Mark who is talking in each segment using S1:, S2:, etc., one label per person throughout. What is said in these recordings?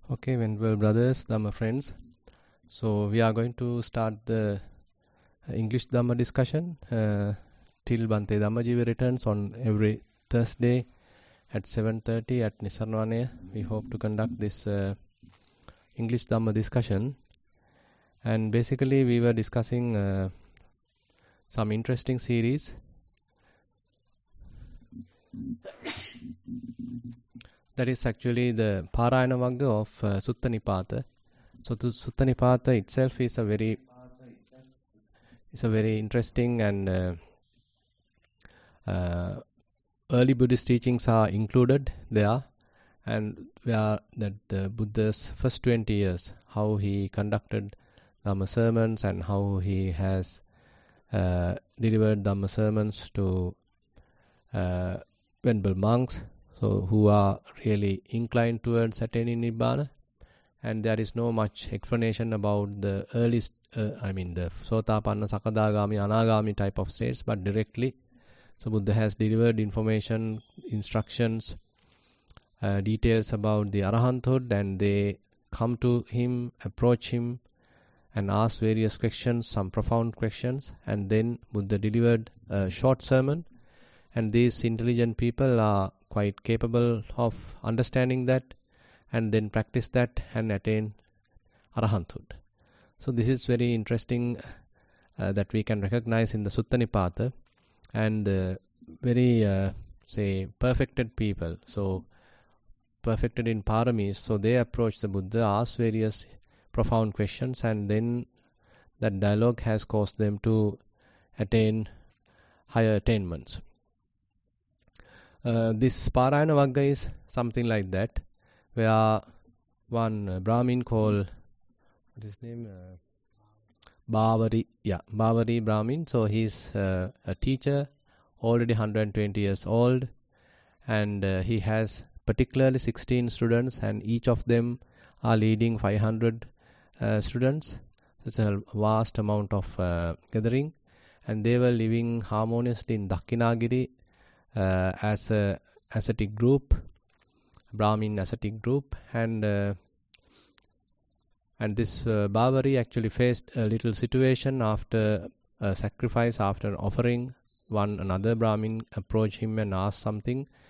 S1: Okay, well, brothers, Dhamma friends. So we are going to start the English Dhamma discussion till Bante Dhammajiva returns on every Thursday at 7:30 at Nisarnvanaya. We hope to conduct this English Dhamma discussion. And basically we were discussing some interesting series. That is actually the Parayana Vagga of Sutta Nipata. So the Sutta Nipata itself is a very interesting and early Buddhist teachings are included there, and where that the Buddha's first 20 years, how he conducted Dhamma sermons and how he has delivered Dhamma sermons to venerable monks, so who are really inclined towards attaining Nibbana. And there is no much explanation about the earliest, the Sotapanna, Sakadagami, Anagami type of states, but directly. So Buddha has delivered information, instructions, details about the Arahanthood, and they come to him, approach him, and ask various questions, some profound questions, and then Buddha delivered a short sermon, and these intelligent people are quite capable of understanding that, and then practice that and attain Arahanthood. So this is very interesting that we can recognize in the Sutta Nipata, and very perfected people, so perfected in paramis, so they approach the Buddha, ask various profound questions, and then that dialogue has caused them to attain higher attainments. This Parayana Vagga is something like that, where one Brahmin called, what is his name? Bavari Brahmin. So he's a teacher, already 120 years old, and he has particularly 16 students, and each of them are leading 500 students. It's a vast amount of gathering, and they were living harmoniously in Dakkhinagiri as a ascetic group, Brahmin ascetic group, and this Bavari actually faced a little situation after a sacrifice, after offering. One another Brahmin approached him and asked some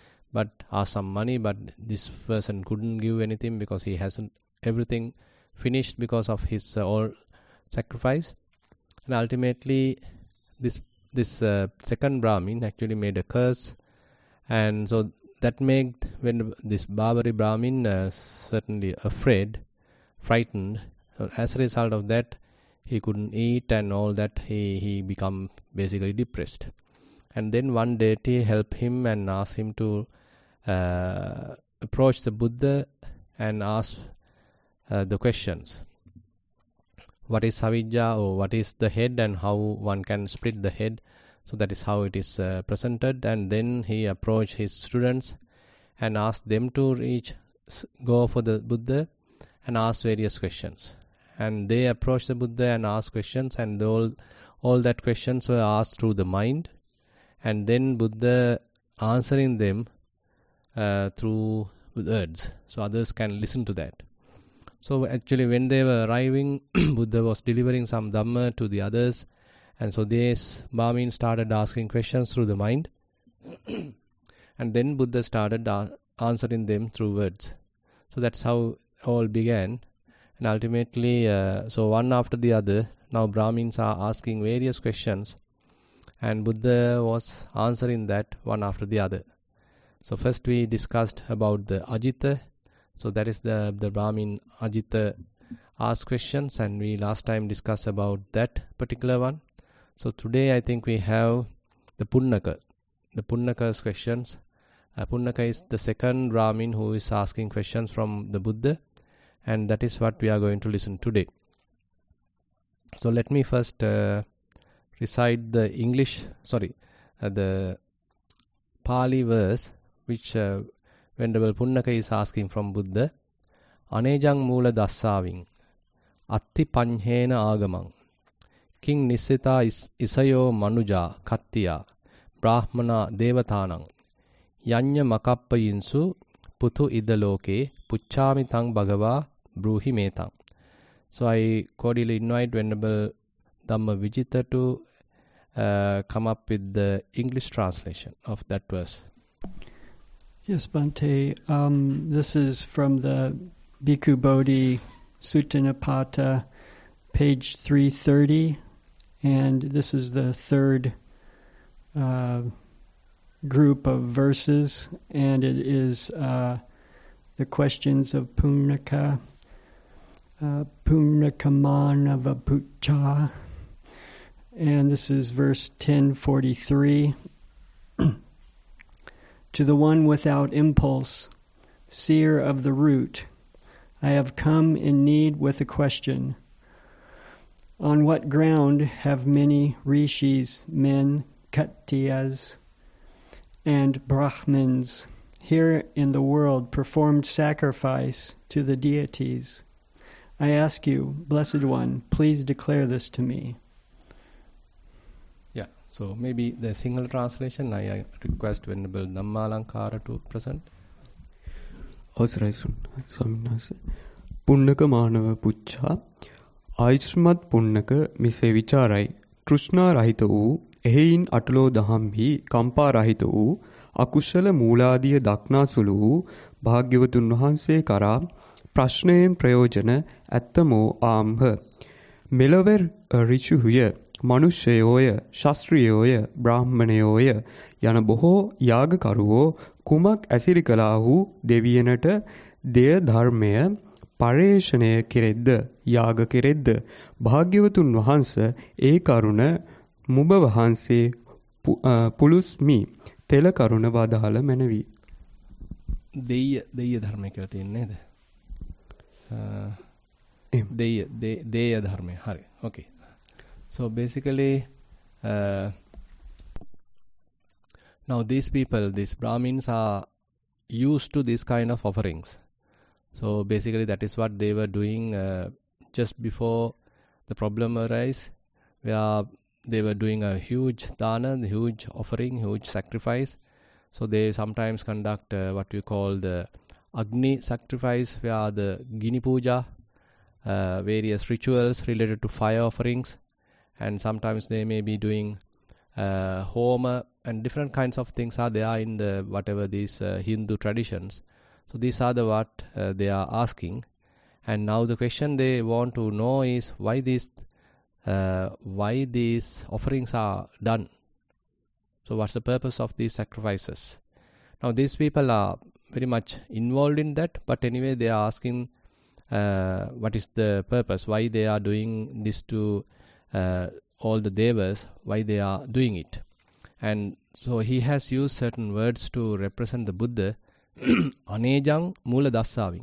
S1: money, but this person couldn't give anything because he hasn't everything finished because of his all sacrifice. And ultimately this second Brahmin actually made a curse, and so that made when this Bavari Brahmin certainly frightened. So as a result of that, he couldn't eat and all that. He become basically depressed. And then one deity helped him and asked him to approach the Buddha and ask the questions. What is Savijja, or what is the head, and how one can split the head? So that is how it is presented. And then he approached his students and asked them to go for the Buddha and ask various questions. And they approached the Buddha and asked questions, and all that questions were asked through the mind, and then Buddha answering them through words, so others can listen to that. So actually when they were arriving, Buddha was delivering some Dhamma to the others, and so these Brahmins started asking questions through the mind, and then Buddha started answering them through words. So that's how all began. And ultimately, so one after the other, now Brahmins are asking various questions, and Buddha was answering that one after the other. So first we discussed about the Ajita. So that is the Brahmin Ajita asked questions, and we last time discussed about that particular one. So today I think we have the Punnaka. The Punnaka's questions. Punnaka is the second Brahmin who is asking questions from the Buddha, and that is what we are going to listen today. So let me first recite the the Pali verse which Venerable Punnaka is asking from Buddha. Anejang mula dassaving atti panhena agamang king nisita isayo manuja kattiya brahmana devatanang yanya makappayinsu putu ida loke puchami tang bhagava bruhi metang. So I cordially invite Venerable Dhamma Vijita to come up with the English translation of that verse.
S2: Yes, Bhante. This is from the Bhikkhu Bodhi Sutta Nipata, page 330, and this is the third group of verses, and it is the questions of Punnaka, Punnakamanavapucha, and this is verse 1043. To the one without impulse, seer of the root, I have come in need with a question. On what ground have many rishis, men, Kshatriyas, and Brahmins here in the world performed sacrifice to the deities? I ask you, Blessed One, please declare this to me.
S1: Yeah, so maybe the single translation, I request Venerable Dhammalankara to present.
S3: අවසරයි ස්වාමීන් වහන්සේ. පුන්නක මානව පුච්චා ආයුෂ්මත් පුන්නක මිසේ විචාරයි තෘෂ්ණා රහිත වූ එහෙයින් අටලෝ දහම්හි කම්පා රහිත වූ අකුශල මූලාදිය දක්නාසුළු වූ භාග්‍යවතුන් වහන්සේ කරා ප්‍රශ්නයෙන් ප්‍රයෝජන ඇත්තමෝ ආම්හ. මෙලොව ඍෂිහුය මනුෂ්‍යයෝය ශාස්ත්‍රීයෝය බ්‍රාහ්මණයෝය යන බොහෝ යාගකරුවෝ කුමක් ඇසිරි කළාහු දෙවියනට දෙය ධර්මය පරේෂණය කෙරෙද්ද යාග කෙරෙද්ද භාග්‍යවතුන් වහන්ස ඒ කරුණ මුබ වහන්සේ පුලුස්මි තෙල කරුණ වදාළ මැනවි.
S1: දෙය ධර්මය කියලා තියෙන්නේ නේද? දෙය ධර්මය. හරි. Okay. So basically now these people, these Brahmins, are used to this kind of offerings. So basically that is what they were doing just before the problem arose, where they were doing a huge dana, huge offering, huge sacrifice. So they sometimes conduct what we call the Agni sacrifice, where the Gini Puja, various rituals related to fire offerings, and sometimes they may be doing Homa, and different kinds of things are there in the whatever these Hindu traditions. So these are the what they are asking, and now the question they want to know is why these offerings are done. So what's the purpose of these sacrifices? Now these people are very much involved in that, but anyway they are asking what is the purpose, why they are doing this to all the devas, why they are doing it. And so he has used certain words to represent the Buddha. Anejang Mula Dasaving.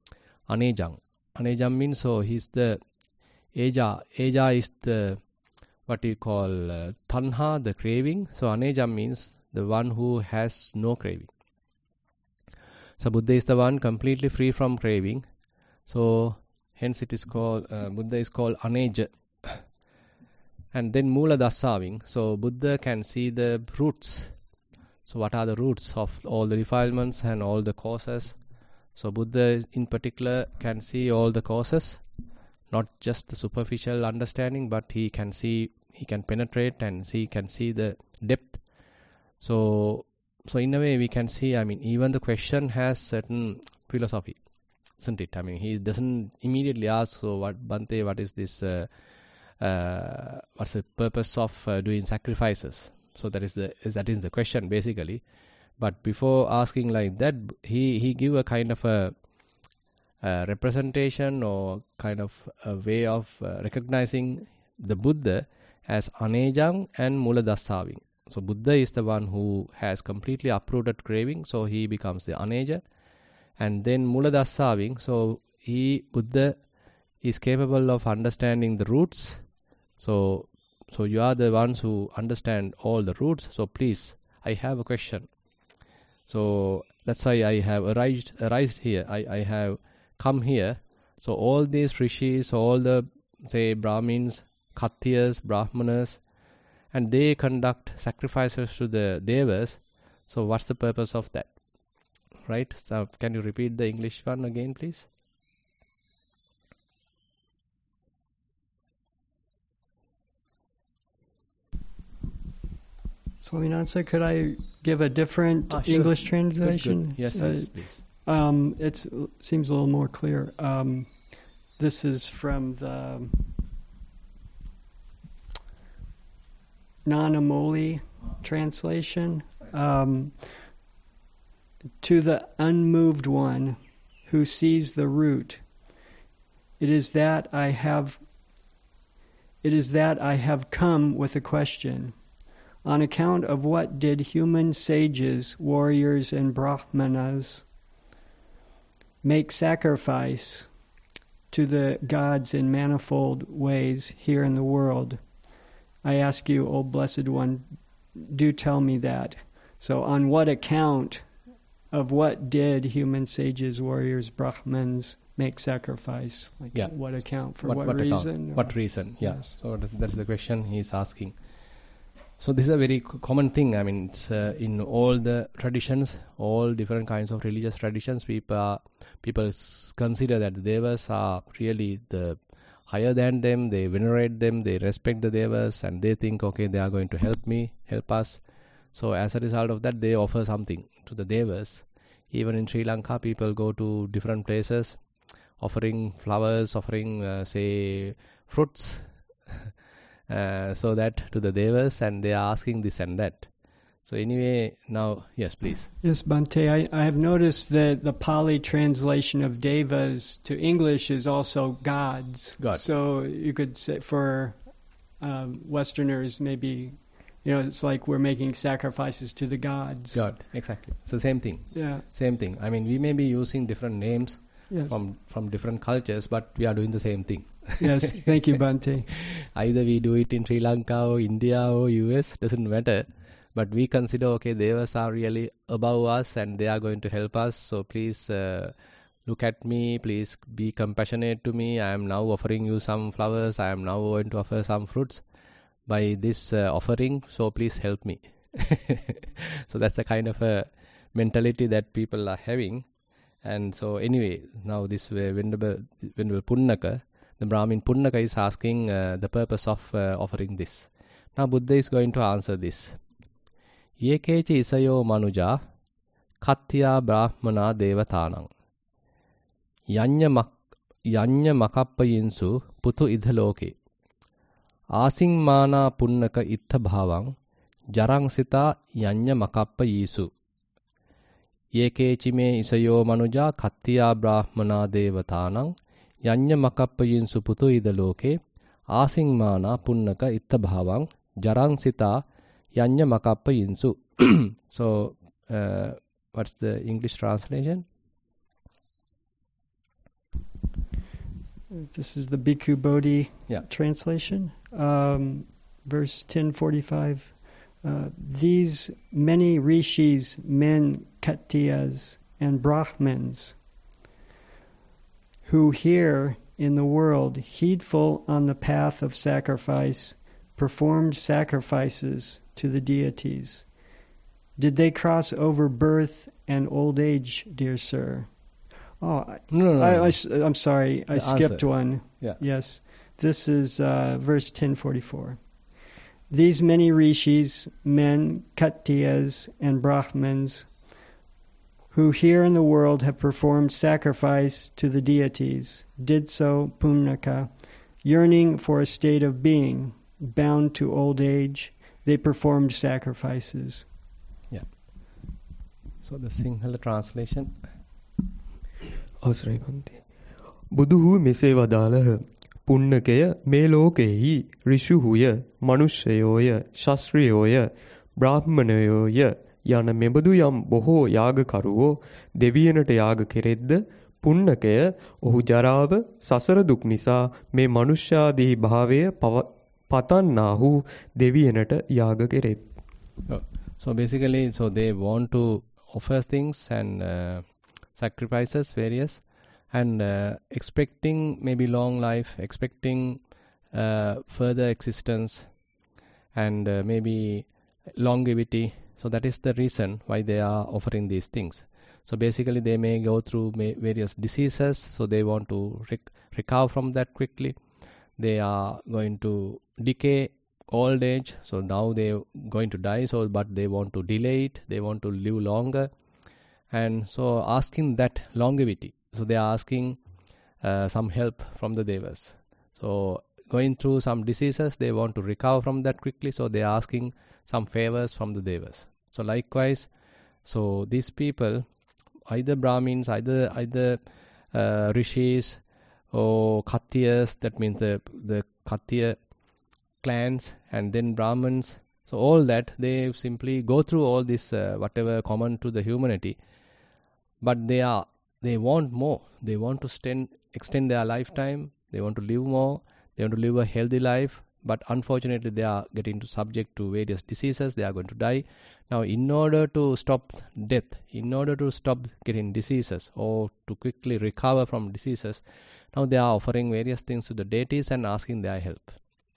S1: Anejang means, so he's the Eja. Eja is the what you call Tanha, the craving. So Anejang means the one who has no craving. So Buddha is the one completely free from craving. So hence it is called, Buddha is called Aneja. And then Mula Dasaving. So Buddha can see the roots. So what are the roots of all the defilements and all the causes? So Buddha in particular can see all the causes, not just the superficial understanding, but he can penetrate and he can see the depth. So in a way we can see, I mean, even the question has certain philosophy, isn't it? I mean, he doesn't immediately ask, so what, Bhante, what is this, what's the purpose of doing sacrifices? So that is the question basically. But before asking like that, he give a kind of a representation or kind of a way of recognizing the Buddha as Anejang and Mula Dasaving. So Buddha is the one who has completely uprooted craving, so he becomes the Aneja. And then Mula Dasaving, so Buddha is capable of understanding the roots. So you are the ones who understand all the roots. So please, I have a question. So that's why I have arrived here. I have come here. So all these rishis, all the, say, Brahmins, Kshatriyas, Brahmanas, and they conduct sacrifices to the devas. So what's the purpose of that? right? So can you repeat the English one again, please?
S2: Swaminatha, could I give a different
S1: Sure.
S2: English translation?
S1: Good. Yes, please.
S2: It seems a little more clear. This is from the Nanamoli translation. To the unmoved one who sees the root, it is that I have come with a question. On account of what did human sages, warriors, and brahmanas make sacrifice to the gods in manifold ways here in the world? I ask you, O Blessed One, do tell me that. So on what account of what did human sages, warriors, brahmins make sacrifice? Like what account? For what reason?
S1: What reason? Yeah.
S2: Yes.
S1: So that's the question he's asking. So this is a very common thing. I mean, it's in all the traditions, all different kinds of religious traditions, people consider that the devas are really the higher than them. They venerate them, they respect the devas, and they think, okay, they are going to help us. So as a result of that, they offer something to the devas. Even in Sri Lanka, people go to different places, offering flowers, offering, say, fruits, so that to the devas, and they are asking this and that. So anyway, now, yes, please.
S2: Yes, Bhante, I have noticed that the Pali translation of devas to English is also gods. So you could say for Westerners, maybe, it's like we're making sacrifices to the gods.
S1: God, exactly. It's the same thing.
S2: Yeah.
S1: Same thing. I mean, we may be using different names from different cultures, but we are doing the same thing.
S2: Yes, thank you, Bhante.
S1: Either we do it in Sri Lanka or India or US, doesn't matter. But we consider, okay, devas are really above us and they are going to help us. So please look at me. Please be compassionate to me. I am now offering you some flowers. I am now going to offer some fruits by this offering. So please help me. So that's the kind of a mentality that people are having. And so anyway, now this Venerable Punnaka, the Brahmin Punnaka is asking the purpose of offering this. Now Buddha is going to answer this. Yekechi isayo manuja katya brahmana devatanang yanya makappayinsu putu idhaloke asingmana punnaka ittha bhavang jarang sita yanya makappayisu Yekechi me isayo manuja katya brahmana devatanang yanya makappayinsu putu idhaloke asingmana punnaka ittha bhavang jarang sita Yanya makappa yinsu. So, what's the English translation?
S2: This is the Bhikkhu Bodhi translation. Verse 1045. These many rishis, men, Katyas, and Brahmins, who here in the world, heedful on the path of sacrifice, performed sacrifices to the deities. Did they cross over birth and old age, dear sir? Oh,
S1: no.
S2: I'm sorry. I skipped one.
S1: Yeah.
S2: Yes. This is verse 1044. These many rishis, men, Katyas, and Brahmins, who here in the world have performed sacrifice to the deities, did so, Punnaka, yearning for a state of being, bound to old age, they performed sacrifices.
S1: Yeah. So the Sinhala translation.
S3: අවසරයි බන්ති. බුදුහු මෙසේ වදාළහ. පුන්නකය මේ ලෝකෙහි ඍෂුහුය, මනුෂ්‍යයෝය, ශාස්ත්‍රියෝය, බ්‍රාහ්මණයෝය යන මෙබඳු යම් බොහෝ යාගකරුවෝ දෙවියනට යාග කෙරෙද්ද පුන්නකය ඔහු ජරාව සසර දුක් නිසා මේ මනුෂ්‍යාදී භාවය පතන්නාහු දෙවියනට යාග කෙරෙත්.
S1: So basically, so they want to offer things and sacrifices various and expecting maybe long life, expecting further existence and maybe longevity. So that is the reason why they are offering these things. So basically they may go through various diseases, so they want to recover from that quickly. They are going to decay, old age, so now they're going to die, so but they want to delay it, they want to live longer, and so asking that longevity. So they are asking some help from the devas. So going through some diseases, they want to recover from that quickly, so they are asking some favors from the devas. So likewise, so these people, either Brahmins, either rishis or Khattiyas, that means the Khattiya clans, and then Brahmins. So all that, they simply go through all this whatever common to the humanity, but they want more. They want to extend their lifetime. They want to live more. They want to live a healthy life. But unfortunately, they are getting subject to various diseases. They are going to die. Now, in order to stop death, in order to stop getting diseases or to quickly recover from diseases, now they are offering various things to the deities and asking their help.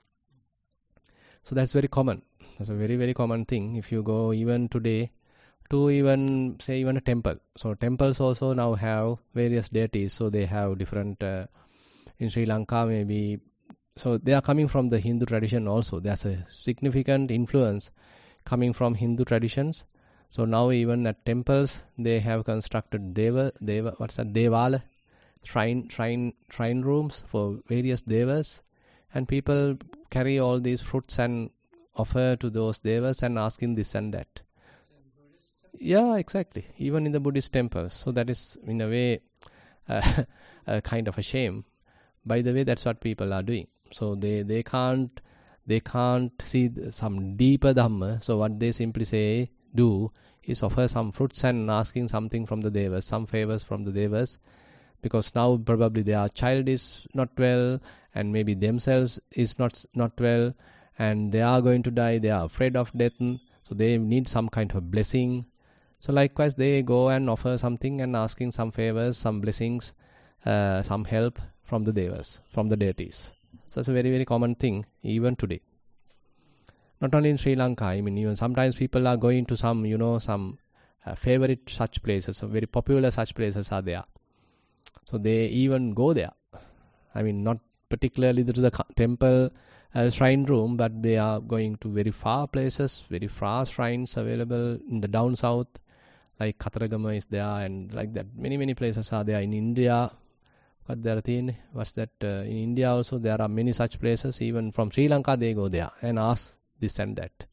S1: So that's very common. That's a very, very common thing. If you go even today to even a temple. So temples also now have various deities. So they have different, in Sri Lanka maybe. So they are coming from the Hindu tradition also. There's a significant influence coming from Hindu traditions. So now even at temples, they have constructed devala, shrine rooms for various devas, and people carry all these fruits and offer to those devas and asking this and that. Yeah, exactly. Even in the Buddhist temples. So that is in a way a kind of a shame. By the way, that's what people are doing. So they can't see some deeper dhamma. So what they simply do is offer some fruits and asking something from the devas, some favors from the devas, because now probably their child is not well, and maybe themselves is not well, and they are going to die. They are afraid of death, so they need some kind of blessing. So likewise, they go and offer something and asking some favors, some blessings, some help from the devas, from the deities. So it's a very, very common thing even today. Not only in Sri Lanka, I mean, even sometimes people are going to some favorite such places, so very popular such places are there. So they even go there. I mean, not particularly to the temple shrine room, but they are going to very far places, very far shrines available in the down south, like Kataragama is there, and like that. Many places are there in India. What's that? In India also there are many such places. Even from Sri Lanka they go there and ask this and that.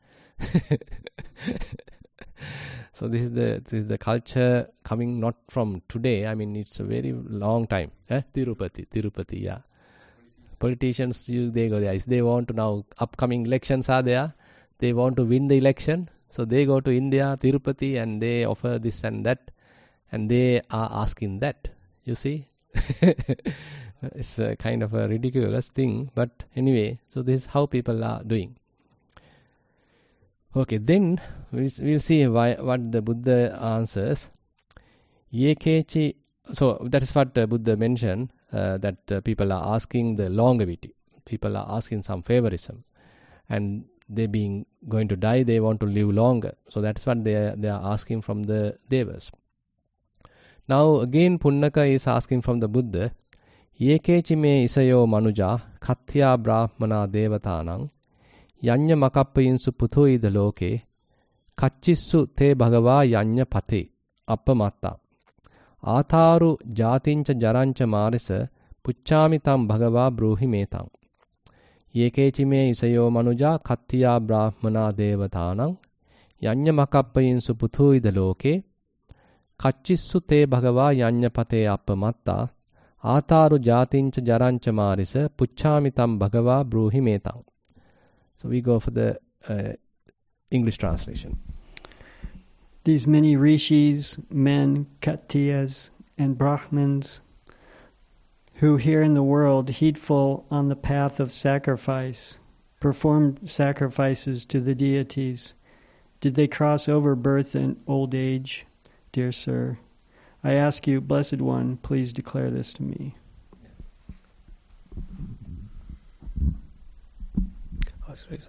S1: So this is the culture coming not from today. I mean, it's a very long time. Tirupati, yeah. Politicians, they go there. If they want to now, upcoming elections are there, they want to win the election, so they go to India, Tirupati, and they offer this and that, and they are asking that. You see? It's a kind of a ridiculous thing, but anyway, so this is how people are doing. Okay, then we'll see what the Buddha answers. Yekechi, so that is what Buddha mentioned, that people are asking the longevity. People are asking some favorism, and they being going to die, they want to live longer. So that's what they are asking from the devas. Now again Punnaka is asking from the Buddha, Yekechi me isayo manuja Khattya brahmana devatanang Yanya makappayinsu putuida loke Kachissu te bhagava yanya pate appamatta Atharu jatincha jarancha marisa puchchami tam bhagava bruhi metang Yekechi me isayo manuja Khattya brahmana devatanang Yanya makappayinsu putuida loke Kachissu te bhagava yanya pate appamatta Atharu jatincha jarancha marisa puchchami tam bhagava bruhi metang. So we go for the English translation.
S2: These many rishis, men, Khattiyas, and Brahmins, who here in the world, heedful on the path of sacrifice, performed sacrifices to the deities, did they cross over birth and old age? Dear sir, I ask you, Blessed One, please declare this to me.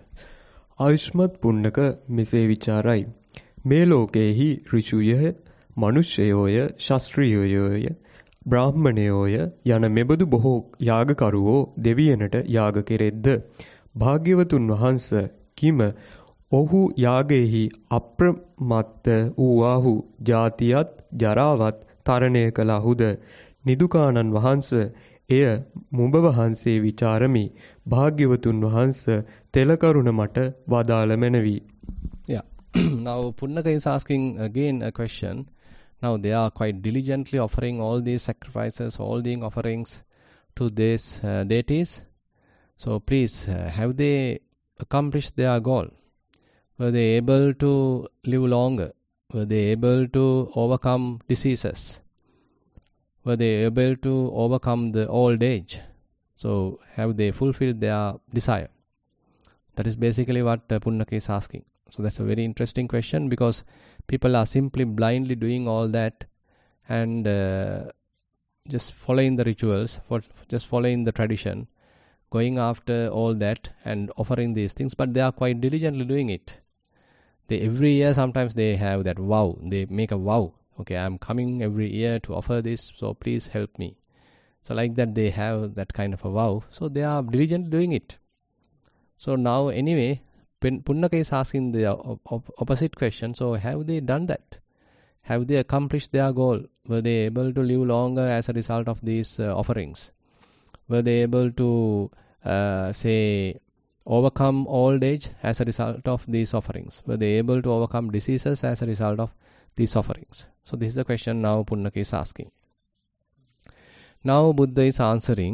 S3: ආයුෂ්මත් පුන්නක මෙසේ විචාරයි. මේ ලෝකයේහි ඍෂුයහ මනුෂ්‍යයෝය, ශාස්ත්‍රීයයෝය, බ්‍රාහ්මණයෝය යන මෙබඳු බොහෝ යාගකරුවෝ දෙවියනට යාග කෙරෙද්ද. භාග්‍යවතුන් වහන්ස කිම ඔහු යාගයෙහි අප්‍රමත්ත වූවාහු ජාතියත් ජරාවත් තරණය කළාහුද. නිදුකානන් වහන්ස එය මුඹ වහන්සේ විචාරමි. භාග්‍යවතුන් වහන්ස තෙලකරුණ මට වදාළ මැනවි.
S1: Yeah. Now Punnaka is asking again a question. Now they are quite diligently offering all these sacrifices, all the offerings to these deities. So please, have they accomplished their goal? Were they able to live longer? Were they able to overcome diseases? Were they able to overcome the old age? So have they fulfilled their desire? That is basically what Punnaka is asking. So that's a very interesting question, because people are simply blindly doing all that and just following the rituals, just following the tradition, going after all that and offering these things, but they are quite diligently doing it. Every year sometimes they have that vow, they make a vow, okay, I am coming every year to offer this, so please help me. So like that they have that kind of a vow, so they are diligently doing it. So now anyway, Punnaka is asking the opposite question. So have they done that? Have they accomplished their goal? Were they able to live longer as a result of these offerings? Were they able to overcome old age as a result of these offerings? Were they able to overcome diseases as a result of these offerings? So this is the question now Punnaka is asking. Now Buddha is answering.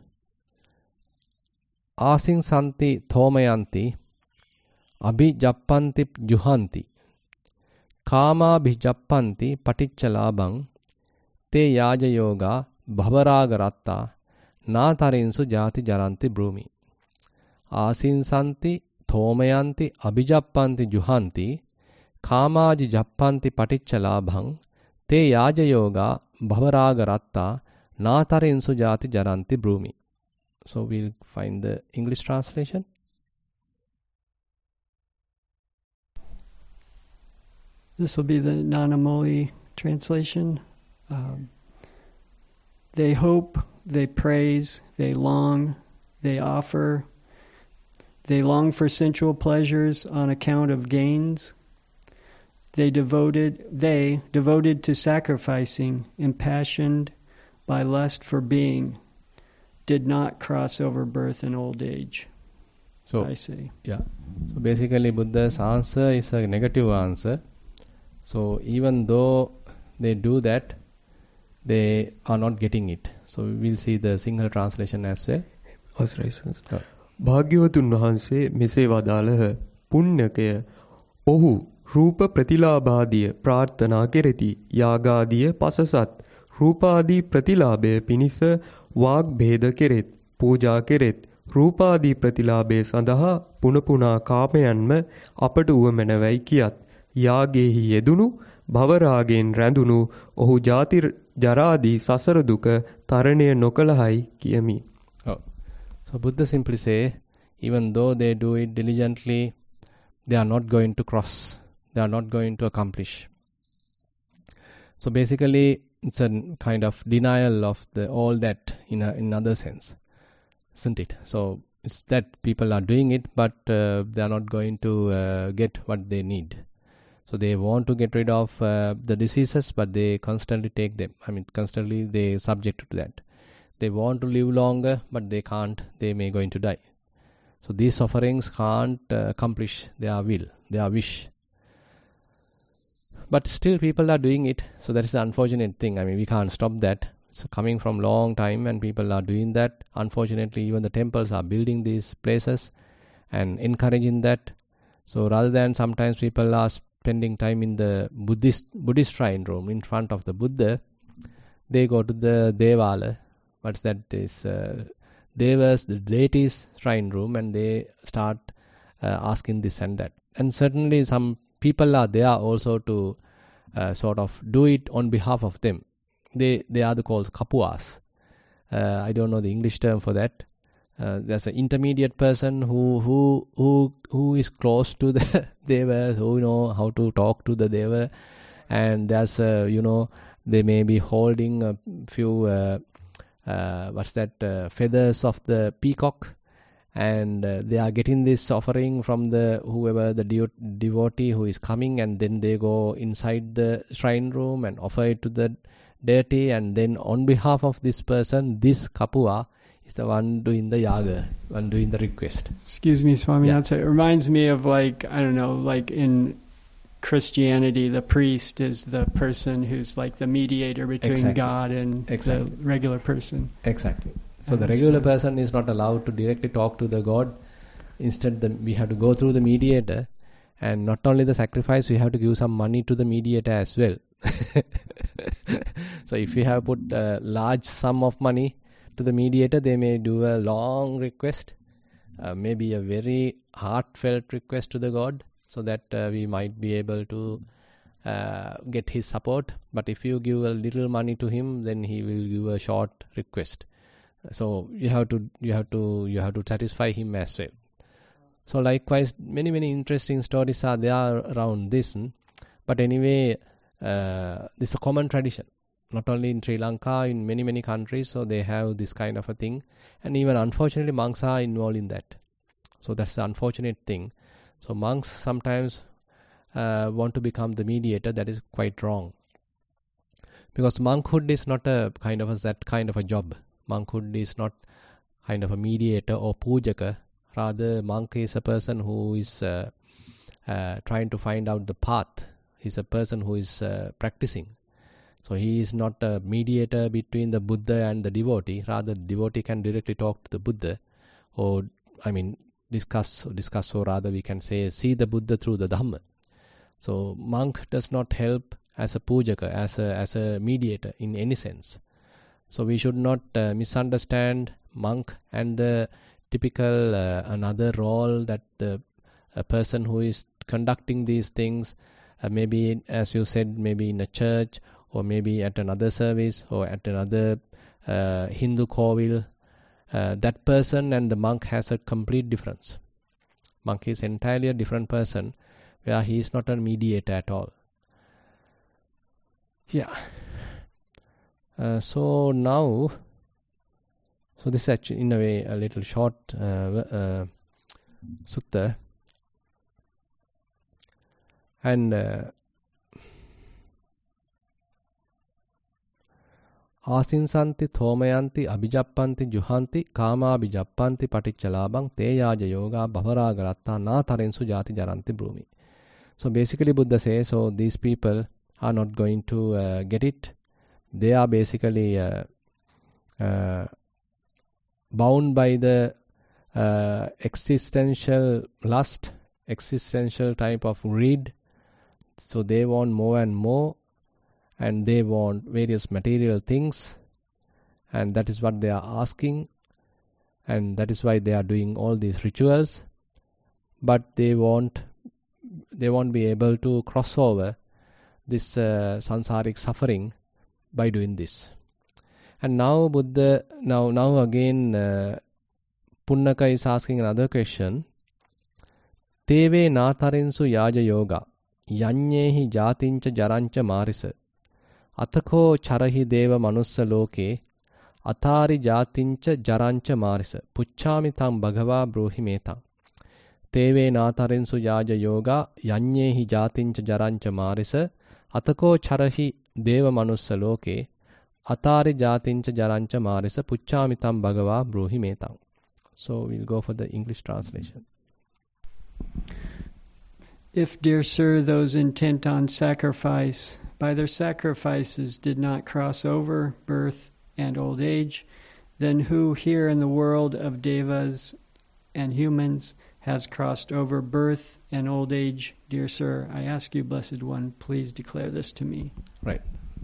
S1: Asing santi thomayanti abhijappanti juhanti kama abhijappanti patichalabang te yaja yoga bhavaraga ratta natarinsu jati jaranti brumi. Asinsanti thomayanti abhijappanti juhanti kamaji jappanti patichalabang te yaja yoga bhavaraga ratta natarinsu jati jaranti brumi. So we'll find the English translation.
S2: This will be the Nanamoli translation. They hope, they praise, they long, they offer. They long for sensual pleasures on account of gains. They devoted to sacrificing, impassioned by lust for being, did not cross over birth and old age.
S1: So
S2: I see.
S1: Yeah. So basically Buddha's answer is a negative answer. So even though they do that, they are not getting it. So we will see the single translation as well.
S3: භාග්‍යවතුන් වහන්සේ මෙසේ වදාළහ. පුණ්‍යකය ඔහු රූප ප්‍රතිලාභාදිය ප්‍රාර්ථනා කෙරෙති. යාගාදිය පසසත් රූපාදී ප්‍රතිලාභය පිණිස වාග් භේද කෙරෙත්. පූජා කෙරෙත්. රූපාදී ප්‍රතිලාභය සඳහා පුනපුනා කාමයන්ම අපට උවමනවයි කියත්. යාගේහි යෙදුණු භවරාගෙන් රැඳුණු ඔහු ජාති ජරාදී සසර දුක තරණය නොකළහයි කියමි.
S1: So Buddha simply say, even though they do it diligently, they are not going to cross, they are not going to accomplish. So basically it's a kind of denial of all that in another sense, isn't it? So it's that people are doing it, but they are not going to get what they need. So they want to get rid of the diseases, but they constantly take them. Constantly they subject to that. They want to live longer, but they can't. They may going to die. So these offerings can't accomplish their will, their wish. But still people are doing it. So that is the unfortunate thing. We can't stop that. It's coming from long time and people are doing that. Unfortunately, even the temples are building these places and encouraging that. So rather than sometimes people are spending time in the Buddhist shrine room in front of the Buddha, they go to the Devala. What's that? Is Devas, the deities shrine room, and they start asking this and that. And certainly some people are there also to sort of do it on behalf of them. They are called kapuas. I don't know the English term for that. There's an intermediate person who is close to the deva, who know how to talk to the deva, and there's they may be holding a few feathers of the peacock, and they are getting this offering from the whoever the devotee who is coming, and then they go inside the shrine room and offer it to the deity, and then on behalf of this person, this kapua is the one doing the yaga, one doing the request.
S2: Excuse me, Swami.
S1: Yeah.
S2: It reminds me of like in Christianity, the priest is the person who's like the mediator between God and the regular person.
S1: Exactly. So the regular person is not allowed to directly talk to the God. Instead, we have to go through the mediator, and not only the sacrifice, we have to give some money to the mediator as well. So if we have put a large sum of money to the mediator, they may do a long request, maybe a very heartfelt request to the God, so that we might be able to get his support. But if you give a little money to him, then he will give a short request. So you have to satisfy him as well. So likewise, many interesting stories are there around this. But anyway, this is a common tradition, not only in Sri Lanka, in many countries. So they have this kind of a thing, and even unfortunately monks are involved in that. So that's the unfortunate thing. So monks sometimes want to become the mediator. That is quite wrong, because monkhood is not a kind of that kind of a job. Monkhood is not kind of a mediator or pujaka. Rather, monk is a person who is trying to find out the path. He's a person who is practicing. So he is not a mediator between the Buddha and the devotee. Rather, the devotee can directly talk to the Buddha, or discuss, or rather we can say see the Buddha through the Dhamma. So monk does not help as a pujaka, as a mediator in any sense. So we should not misunderstand monk and the typical another role that the person who is conducting these things, maybe as you said, maybe in a church, or maybe at another service, or at another Hindu kovil, that person and the monk has a complete difference. Monk is entirely a different person, where he is not a mediator at all. Yeah. So now, this is actually in a way a little short sutta, and ආසින්සන්ති තෝමයන්ති අභිජප්පන්ති ජුහන්ති කාමාභිජප්පන්ති පටිච්චලාභං තේයාජ යෝගා භවරාගරත්තා නාතරෙන්සු ජාති ජරන්ති බ්‍රූමි. So basically Buddha says, so these people are not going to get it. They are basically bound by the existential lust, existential type of greed. So they want more and more, and they want various material things, and that is what they are asking, and that is why they are doing all these rituals. But they won't be able to cross over this sansaric suffering by doing this. And now Buddha, now again Punnaka is asking another question. Teve natarensu yaja yoga yanyehi jatincha jarancha marisa atako charahi deva manussa loke atari jatincha jarancha marisa puchchami tam bhagava bruhi metam. Teve natarensu yaja yoga yanyehi jatincha jarancha marisa atako charahi deva manussa loke atari jatincha jarancha marisa puchchami tam bhagava bruhi metam. So we'll go for the English translation.
S2: If, dear sir, those intent on sacrifice by their sacrifices did not cross over birth and old age, then who here in the world of devas and humans has crossed over birth and old age, dear sir? I ask you, Blessed One, please declare this to me.
S1: Right.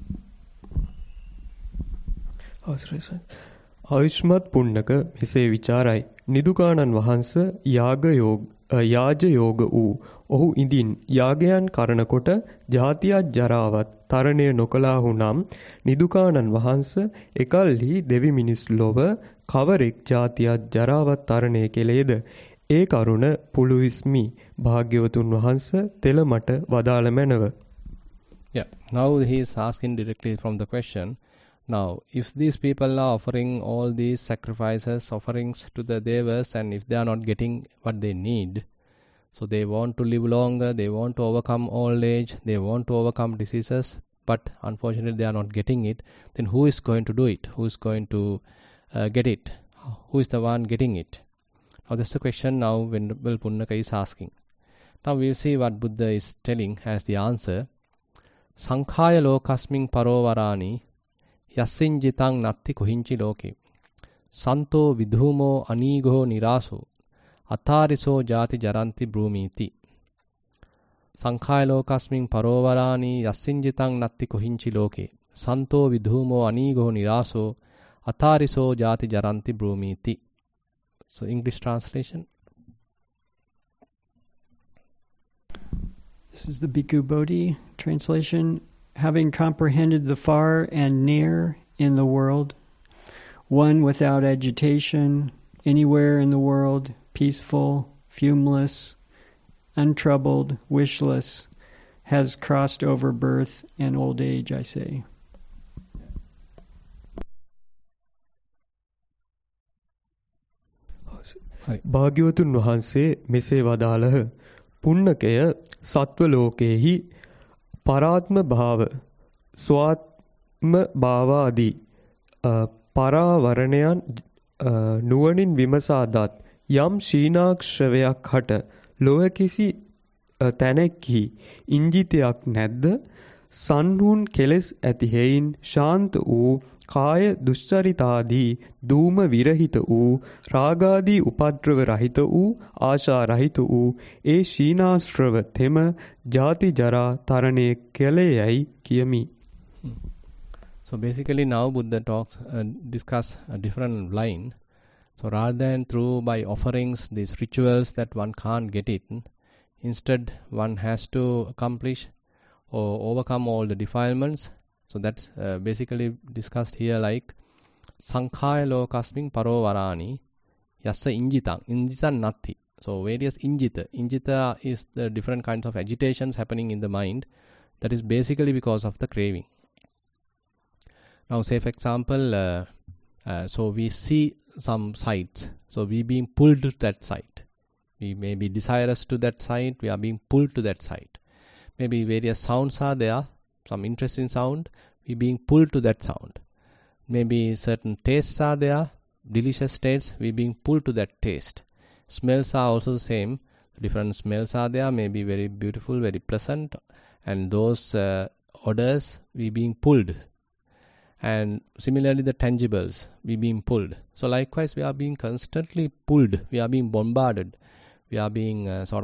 S3: ආයුෂ්මත් පුන්නක මෙසේ විචාරයි. නිදුකාණන් වහන්ස යාජ යෝග වූ ඔහු ඉදින් යාගයන් කරනකොට ජාතියක් ජරාවත් තරණය නොකළාහු නම් නිදුකාණන් වහන්ස එකල්හි දෙවි මිනිස් ලොව කවරෙක් ජාතියක් ජරාවත් තරණය කෙලේද? ඒ කරුණ පුළුවිස්මි භාග්‍යවතුන් වහන්ස තෙල මට වදාළ මැනව.
S1: Yeah. Now he is asking directly from the question. Now, if these people are offering all these sacrifices, offerings to the devas, and if they are not getting what they need, so they want to live longer, they want to overcome old age, they want to overcome diseases, but unfortunately they are not getting it, then who is going to do it? Who is going to get it? Who is the one getting it? Now that's the question now Venerable Punnaka is asking. Now we'll see what Buddha is telling as the answer. Sankhaya lokasming parovarani yasinjitang natti kuhinchi loke santo vidhumo anigo niraso atariso jati jaranti brumiti. Sankhaya lokasming parovarani yasinjitang natti kuhinchi loke santo vidhumo anigo niraso atariso jati jaranti brumiti. So English translation.
S2: This is the Bhikkhu Bodhi translation. Having comprehended the far and near in the world, one without agitation, anywhere in the world, peaceful, fumeless, untroubled, wishless, has crossed over birth and old age, I say.
S3: භාග්‍යවතුන් වහන්සේ මෙසේ වදාළහ. පුන්නකය සත්ව ලෝකයෙහි පරාත්ම භාව ස්වාත්ම භාවාදී පරාවරණයන් නුවණින් විමසාදත් යම් ශීනාක්ෂවයක් හට ලොව කිසි තැනෙක්හි ඉංජිතයක් නැද්ද? සන්හුන් කෙලෙස් ඇති හේයින් ශාන්ත වූ කාය දුෂ්චරිතාදී දූම විරහිත වූ රාගාදී උපද්‍රව රහිත වූ ආශා රහිත වූ ඒ ශීනාශ්‍රව තෙම ජාති ජරා තරණය කෙලෙයයි කියමි.
S1: So basically now Buddha discuss a different line. So rather than through by offerings, these rituals that one can't get it, instead one has to accomplish or overcome all the defilements. So that's basically discussed here like Sankhaya lokasming parovarani yassa injitang natti. So various injita is the different kinds of agitations happening in the mind. That is basically because of the craving. Now say for example, so we see some sights, so we being pulled to that sight. We may be desirous to that sight, we are being pulled to that sight. Maybe various sounds are there, some interesting sound, we being pulled to that sound. Maybe certain tastes are there, delicious tastes, we being pulled to that taste. Smells are also the same, different smells are there, maybe very beautiful, very pleasant, and those odors we being pulled. And similarly the tangibles, we being pulled. So likewise we are being constantly pulled, we are being bombarded, we are being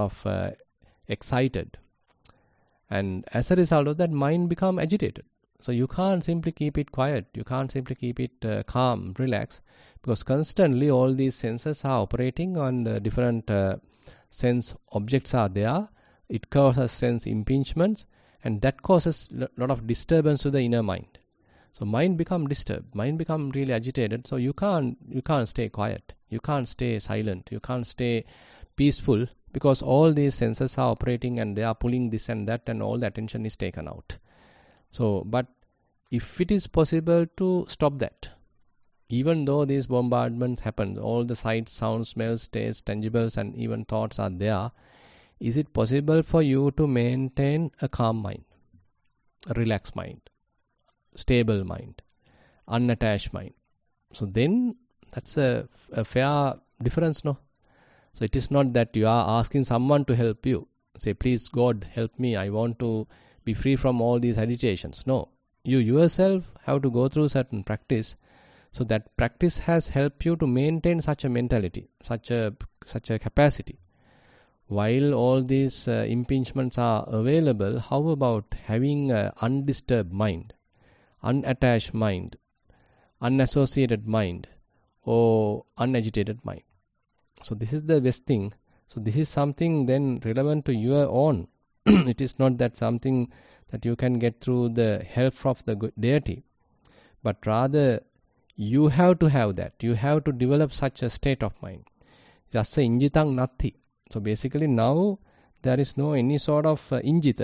S1: excited. And as a result of that, mind become agitated. So you can't simply keep it quiet, you can't simply keep it calm, relaxed, because constantly all these senses are operating on the different sense objects are there. It causes sense impingements, and that causes a lot of disturbance to the inner mind. So mind become disturbed, mind become really agitated. So you can't stay quiet, you can't stay silent, you can't stay peaceful, because all these senses are operating and they are pulling this and that, and all the attention is taken out. So, but if it is possible to stop that, even though these bombardments happen, all the sights, sounds, smells, tastes, tangibles, and even thoughts are there, is it possible for you to maintain a calm mind, a relaxed mind, stable mind, unattached mind? So then that's a fair difference, no? So it is not that you are asking someone to help you. Say, please God help me, I want to be free from all these agitations. No, you yourself have to go through certain practice. So that practice has helped you to maintain such a mentality, such a capacity. While all these impingements are available, how about having an undisturbed mind, unattached mind, unassociated mind, or unagitated mind? So this is the best thing. So this is something then relevant to your own. It is not that something that you can get through the help of the deity, but rather you have to have that. You have to develop such a state of mind. Jassa injitang natti. So basically now there is no any sort of injita.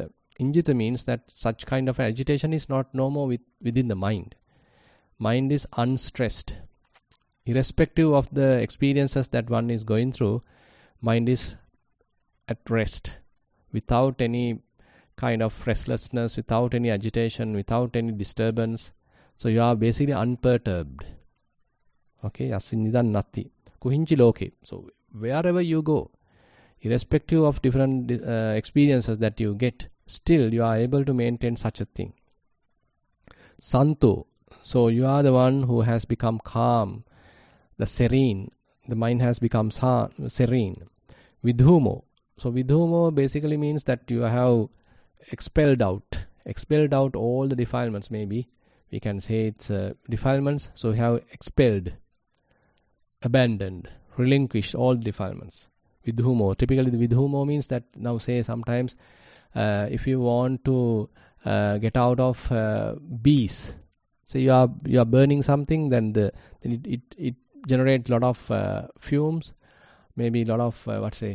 S1: Injita means that such kind of agitation is not no more within the mind. Mind is unstressed. Irrespective of the experiences that one is going through, mind is at rest, without any kind of restlessness, without any agitation, without any disturbance. So you are basically unperturbed. Okay, yasinidan nati. Kuhinchi loke. So wherever you go, irrespective of different experiences that you get, still you are able to maintain such a thing. Santo. So you are the one who has become calm, the serene. The mind has become serene. Vidhumo. So vidhumo basically means that you have expelled out all the defilements. Maybe we can say it's defilements. So you have expelled, abandoned, relinquished all defilements. Vidhumo. Typically the vidhumo means that, now say sometimes if you want to get out of bees, say you are burning something, then it generates a lot of fumes, maybe a lot of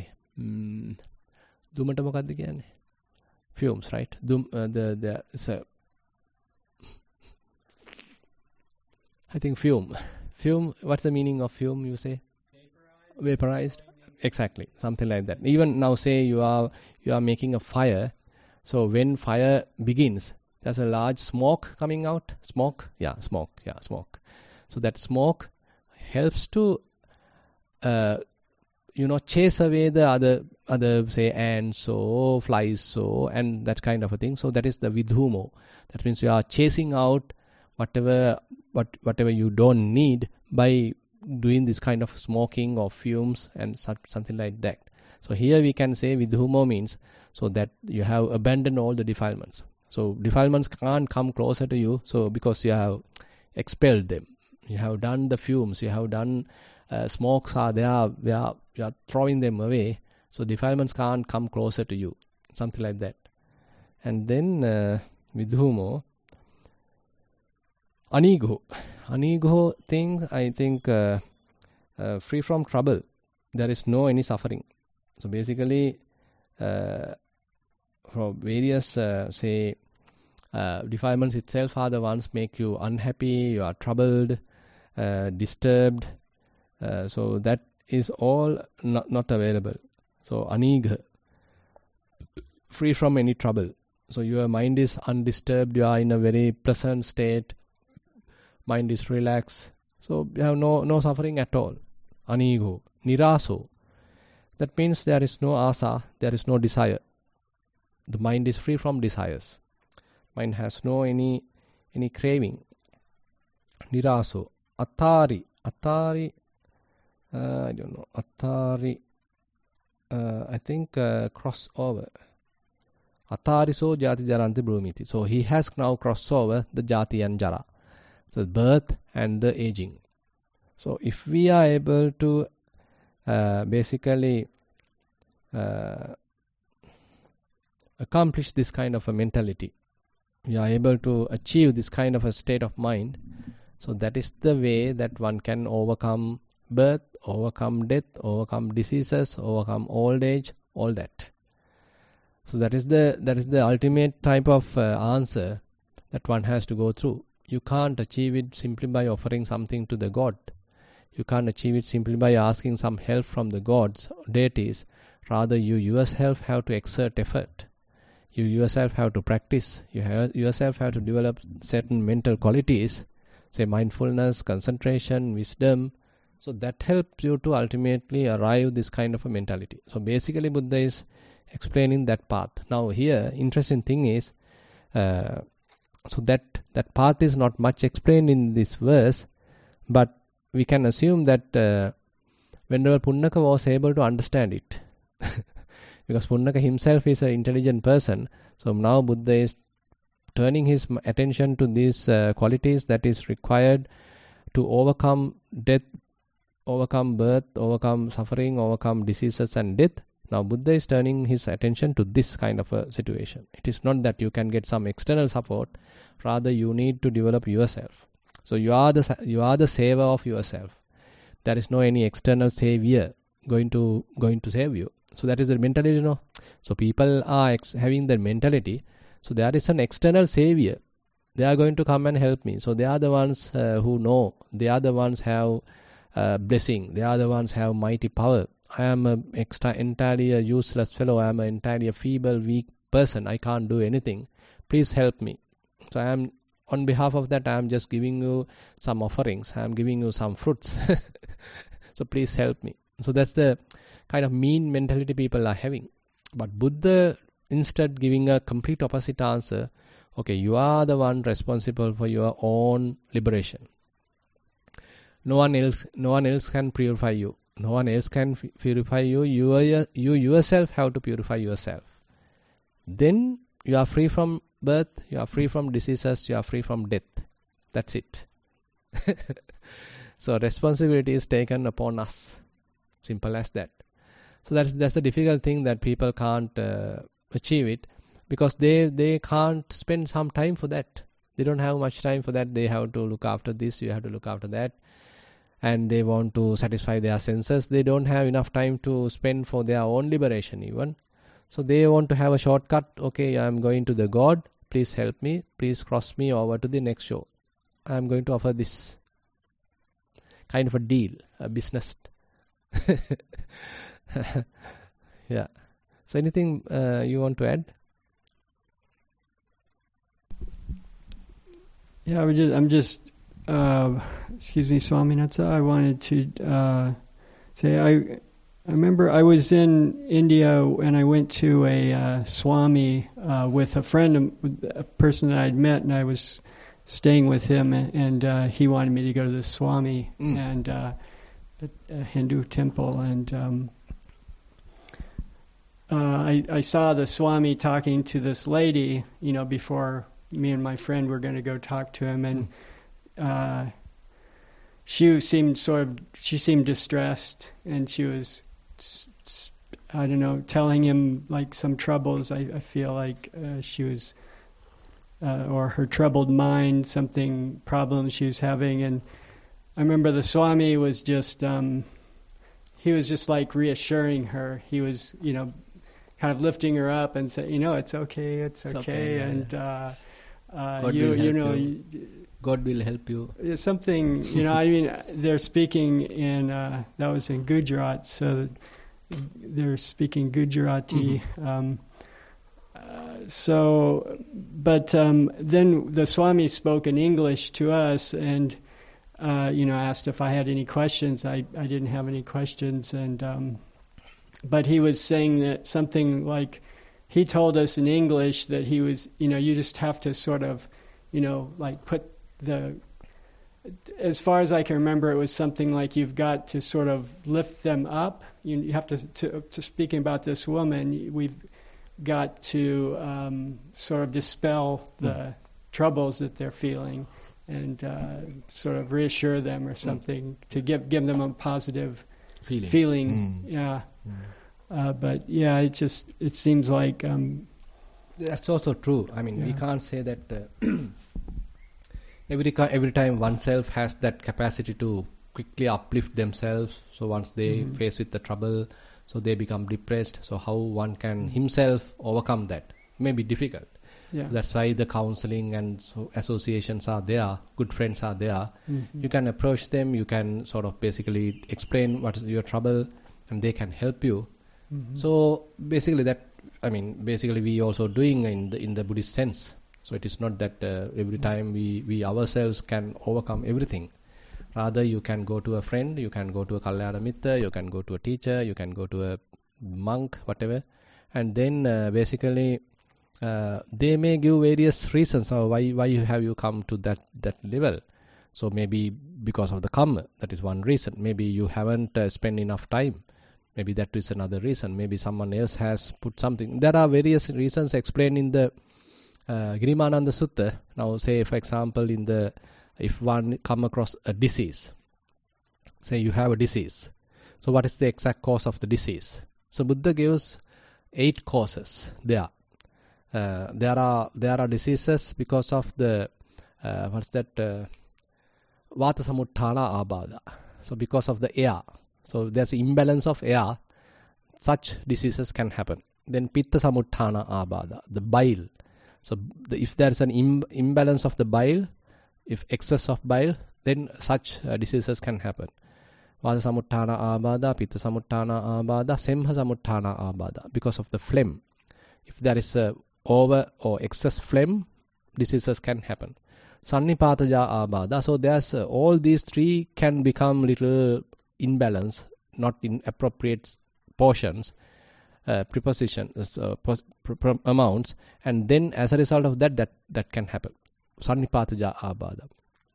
S1: dumata මොකක්ද කියන්නේ? Fumes, right? I think fume. What's the meaning of fume, you say? Vaporized. Exactly, something like that. Even now say you are making a fire. So when fire begins, there's a large smoke coming out. Smoke. So that smoke helps to chase away the other say ants or flies and that kind of a thing. So that is the vidhumo. That means you are chasing out whatever you don't need by doing this kind of smoking or fumes and something like that. So here we can say vidhumo means so that you have abandoned all the defilements. So defilements can't come closer to you. So because you have expelled them, you have done the fumes, you have done smokes are there, you are throwing them away. So defilements can't come closer to you. Something like that. And then vidhumo, anigo thing, I think free from trouble. There is no any suffering. So basically for various defilements itself are the ones make you unhappy, you are troubled, disturbed. So that is all not available. So anigha, free from any trouble. So your mind is undisturbed, you are in a very pleasant state, mind is relaxed. So you have no suffering at all. Anigo. Niraso. That means there is no asa, there is no desire. The mind is free from desires. Mind has no any craving. Niraso. Atari. I don't know. Atari. I think crossover. Atariso jati jaranti brumiti. So he has now crossed over the jati and jara. So birth and the aging. So if we are able to basically accomplish this kind of a mentality, we are able to achieve this kind of a state of mind. So that is the way that one can overcome birth, overcome death, overcome diseases, overcome old age, all that. So that is the ultimate type of answer that one has to go through. You can't achieve it simply by offering something to the God. You can't achieve it simply by asking some help from the gods, deities. Rather, you yourself have to exert effort. You yourself have to practice. You yourself have to develop certain mental qualities, say mindfulness, concentration, wisdom. So that helps you to ultimately arrive this kind of a mentality. So basically Buddha is explaining that path. Now here, interesting thing is, so that path is not much explained in this verse, but we can assume that Venerable Punnaka was able to understand it. Because Punnaka himself is an intelligent person. So now Buddha is turning his attention to these qualities that is required to overcome death, overcome birth, overcome suffering, overcome diseases and death. Now Buddha is turning his attention to this kind of a situation. It is not that you can get some external support. Rather, you need to develop yourself. So you are the saver of yourself. There is no any external savior going to save you. So that is the mentality, So people are having the mentality So there is an external savior. They are going to come and help me. So they are the ones who know. They are the ones have blessing. They are the ones have mighty power. I am entirely a useless fellow. I am entirely a feeble, weak person. I can't do anything. Please help me. So I am, on behalf of that, I am just giving you some offerings. I am giving you some fruits. So please help me. So that's the kind of mean mentality people are having. But Buddha, instead giving a complete opposite answer, okay, you are the one responsible for your own liberation. No one else can purify you. No one else can purify you. You yourself have to purify yourself. Then you are free from birth, you are free from diseases, you are free from death. That's it. So responsibility is taken upon us. Simple as that. So that's the difficult thing, that people can't achieve it, because they can't spend some time for that. They don't have much time for that. They have to look after this, you have to look after that. And they want to satisfy their senses. They don't have enough time to spend for their own liberation even. So they want to have a shortcut. Okay, I am going to the God. Please help me. Please cross me over to the next show. I am going to offer this kind of a deal, a business. Yeah. So anything you want to add?
S2: Yeah, I'm just excuse me, Swaminatha. I wanted to say I remember I was in India and I went to a Swami with a friend, a person that I'd met, and I was staying with him, and he wanted me to go to the Swami and a Hindu temple, and I saw the Swami talking to this lady, before me and my friend were going to go talk to him, and she seemed distressed, and she was, I don't know, telling him like some troubles. I feel like she was, or her troubled mind, something problems she was having, and I remember the Swami was just, he was just like reassuring her. He was, kind of lifting her up and saying, it's okay, it's okay, and
S1: God will help you.
S2: Something, they're speaking in, that was in Gujarat, so they're speaking Gujarati. Then the Swami spoke in English to us, and asked if I had any questions. I didn't have any questions, and but he was saying that something like, he told us in English that he was, you just have to sort of, like put as far as I can remember, it was something like you've got to sort of lift them up. You have to speaking about this woman, we've got to sort of dispel the troubles that they're feeling, and sort of reassure them or something, to give them a positive feeling. Yeah. But yeah, it seems like
S1: that's also true. I mean, we can't say that every time oneself has that capacity to quickly uplift themselves. So once they face with the trouble, so they become depressed. So how one can himself overcome that may be difficult.
S2: Yeah.
S1: That's why the counseling and associations are there, good friends are there. You can approach them, you can sort of basically explain what is your trouble, and they can help you. So basically we also doing in the Buddhist sense. So it is not that every time we ourselves can overcome everything. Rather, you can go to a friend, you can go to a Kalyana Mitra, you can go to a teacher, you can go to a monk, whatever, and then basically they may give various reasons of why have you come to that level. So maybe because of the karma, that is one reason. Maybe you haven't spent enough time. Maybe that is another reason. Maybe someone else has put something. There are various reasons explained in the Girimananda Sutta. Now, say for example, if one come across a disease, say you have a disease. So what is the exact cause of the disease? So Buddha gives 8 causes there. There are diseases because of the Vata Samuttana Abhada. So because of the air. So there's an imbalance of air. Such diseases can happen. Then Pitta Samuttana Abhada, the bile. So if there's an imbalance of the bile, if excess of bile, then such diseases can happen. Vasa samuttana abada, pitta samuttana abada, semha samuttana abada, because of the phlegm. If there is over or excess phlegm, diseases can happen. Sannipataja abada. So there's all these three can become little imbalance, not in appropriate portions, prepositions, amounts, and then as a result of that can happen. Sannipataja abada.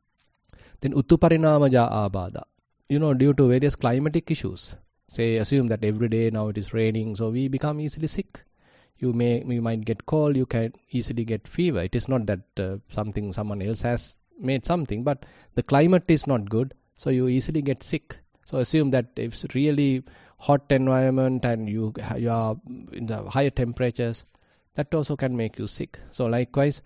S1: Then uttuparinamaja abada. Due to various climatic issues. Say, assume that every day now it is raining, so we become easily sick. You might get cold, you can easily get fever. It is not that someone else has made something, but the climate is not good, so you easily get sick. So assume that if it's really hot environment and you are in the higher temperatures, that also can make you sick. So likewise,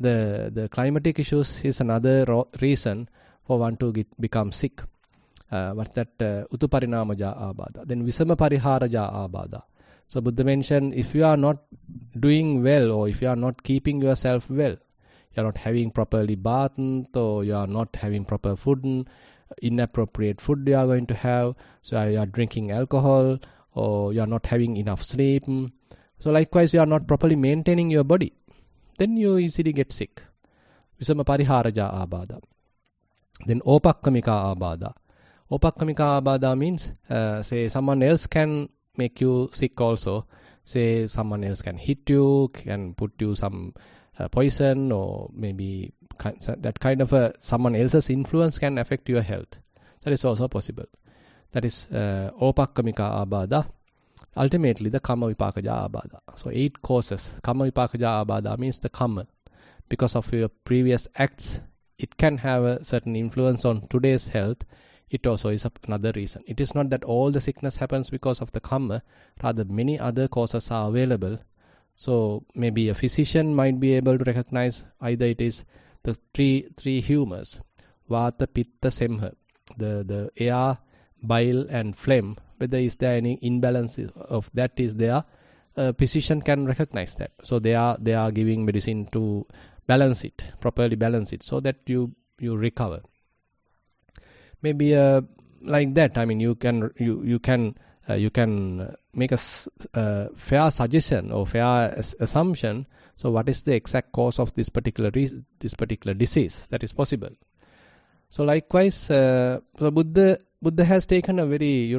S1: the climatic issues is another reason for one to become sick. What's that? Uttuparinamaja abada. Then visama pariharaja abada. So Buddha mentioned, if you are not doing well, or if you are not keeping yourself well, you are not having properly bathed, or you are not having proper food, inappropriate food you are going to have, so you are drinking alcohol, or you are not having enough sleep. So likewise, you are not properly maintaining your body, then you easily get sick. Visama pariharaja abada. Then opakkamika abada. Opakkamika abada means, say someone else can make you sick also. Say someone else can hit you, can put you some poison, or maybe that kind of someone else's influence can affect your health. That is also possible. That is opakkamika abada. Ultimately, the kamma vipakaja abada. So 8 causes. Kamma vipakaja abada means the kamma. Because of your previous acts, it can have a certain influence on today's health. It also is another reason. It is not that all the sickness happens because of the kamma, rather many other causes are available. So maybe a physician might be able to recognize either it is the three humors, vata, pitta, semha, the air, bile and phlegm, whether is there any imbalance of that is there, a physician can recognize that. So they are giving medicine to balance it, properly balance it, so that you recover. Maybe like that. I mean, you can make a fair suggestion or fair assumption. So, what is the exact cause of this particular disease? That is possible. So, likewise, so Buddha has taken a very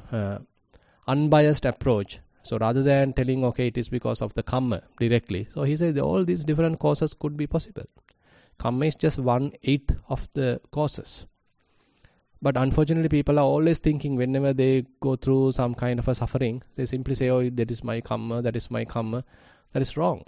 S1: unbiased approach. So, rather than telling it is because of the kamma directly, so he said all these different causes could be possible. Kamma is just 1/8 of the causes. But unfortunately, people are always thinking whenever they go through some kind of a suffering, they simply say, oh, that is my karma, that is my karma. That is wrong.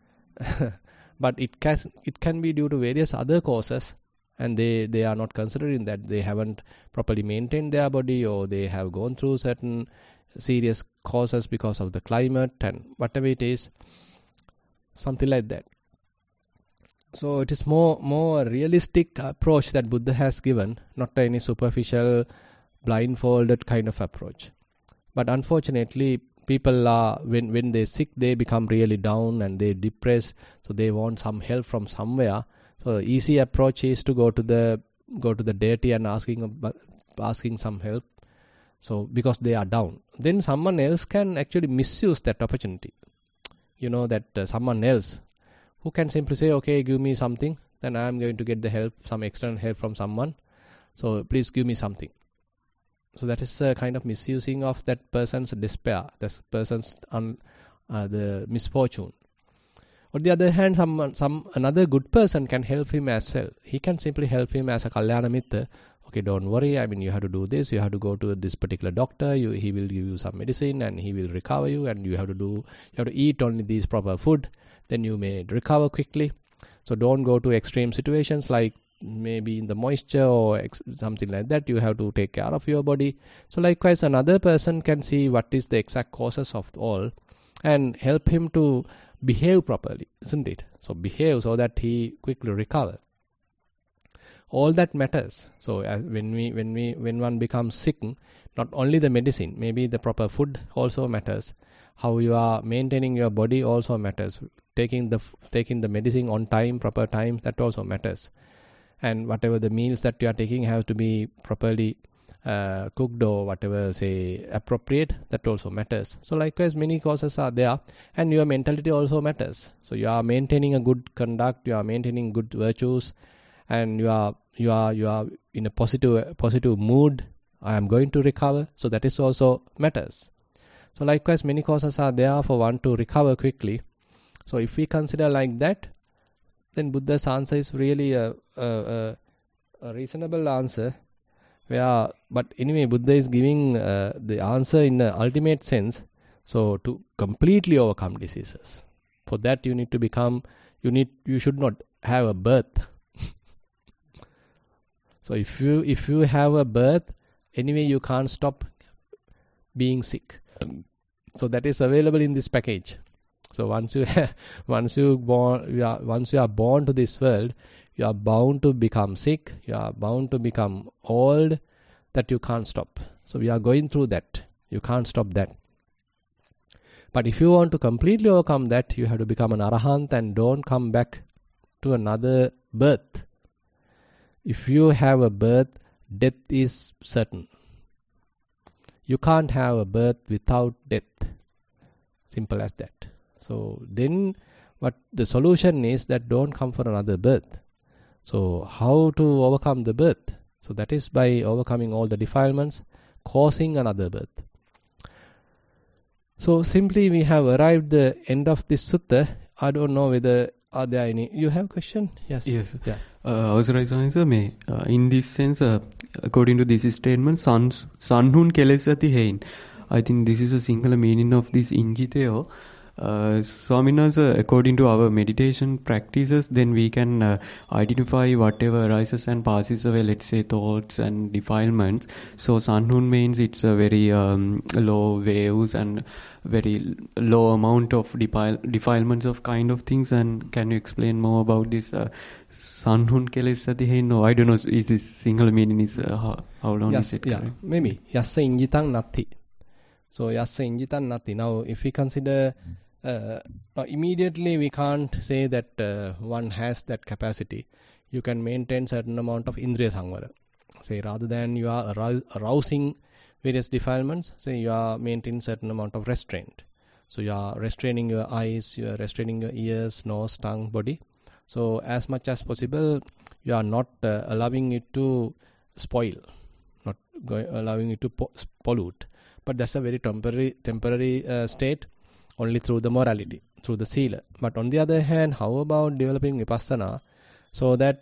S1: But it can be due to various other causes, and they are not considering that. They haven't properly maintained their body, or they have gone through certain serious causes because of the climate and whatever it is, something like that. So it is more a realistic approach that Buddha has given, not any superficial, blindfolded kind of approach. But unfortunately, people are, when they're sick, they become really down and they depressed, so they want some help from somewhere. So easy approach is to go to the deity and asking some help. So because they are down, then someone else can actually misuse that opportunity. Someone else who can simply say, okay, give me something, then I am going to get the help, some external help from someone. So please give me something. So that is a kind of misusing of that person's despair, that person's the misfortune. On the other hand, another good person can help him as well. He can simply help him as a kalyana mitra. Okay, don't worry. I mean, you have to do this. You have to go to this particular doctor. He will give you some medicine and he will recover you. And you have to eat only these proper food. Then you may recover quickly. So don't go to extreme situations like maybe in the moisture or something like that. You have to take care of your body. So likewise, another person can see what is the exact causes of all and help him to behave properly, isn't it? So behave so that he quickly recover. All that matters. So when one becomes sick, not only the medicine, maybe the proper food also matters. How you are maintaining your body also matters. taking the medicine on time, proper time, that also matters. And whatever the meals that you are taking have to be properly cooked or whatever, say, appropriate, that also matters. So likewise, many causes are there, and your mentality also matters. So you are maintaining a good conduct, you are maintaining good virtues, and you are in a positive mood. I am going to recover, so that is also matters. So likewise, many causes are there for one to recover quickly. So if we consider like that, then Buddha's answer is really a reasonable answer. But anyway, Buddha is giving the answer in the ultimate sense. So to completely overcome diseases, for that you need to become. You should not have a birth. So if you have a birth, anyway you can't stop being sick. So that is available in this package. So once you are born to this world, you are bound to become sick, you are bound to become old, that you can't stop. So we are going through that. You can't stop that. But if you want to completely overcome that, you have to become an arahant and don't come back to another birth. If you have a birth, death is certain. You can't have a birth without death. Simple as that. So then what the solution is, that don't come for another birth. So how to overcome the birth? So that is by overcoming all the defilements, causing another birth. So simply we have arrived the end of this sutta. I don't know whether are there any. You have question? Yes.
S3: Yes.
S1: Yeah.
S3: අවසරයි සාංශ මේ in this sense according to this statement sanhun kelesati hein. I think this is a single meaning of this injiteo. Swamina, according to our meditation practices, then we can identify whatever arises and passes away, let's say thoughts and defilements. So sanhun means it's a very low waves and very low amount of defilements of kind of things. And can you explain more about this sanhun kelesati hein? No, I don't know, is this single meaning is how long is it?
S1: Yeah, maybe yassa injitang natti. So yassa injitang natti. Now if we consider immediately we can't say that one has that capacity. You can maintain certain amount of indriya samvara. Say rather than you are arousing various defilements, say you are maintaining certain amount of restraint. So you are restraining your eyes, you are restraining your ears, nose, tongue, body. So as much as possible, you are not allowing it to spoil, not allowing it to pollute. But that's a very temporary state, only through the morality, through the sila. But on the other hand, how about developing vipassana, so that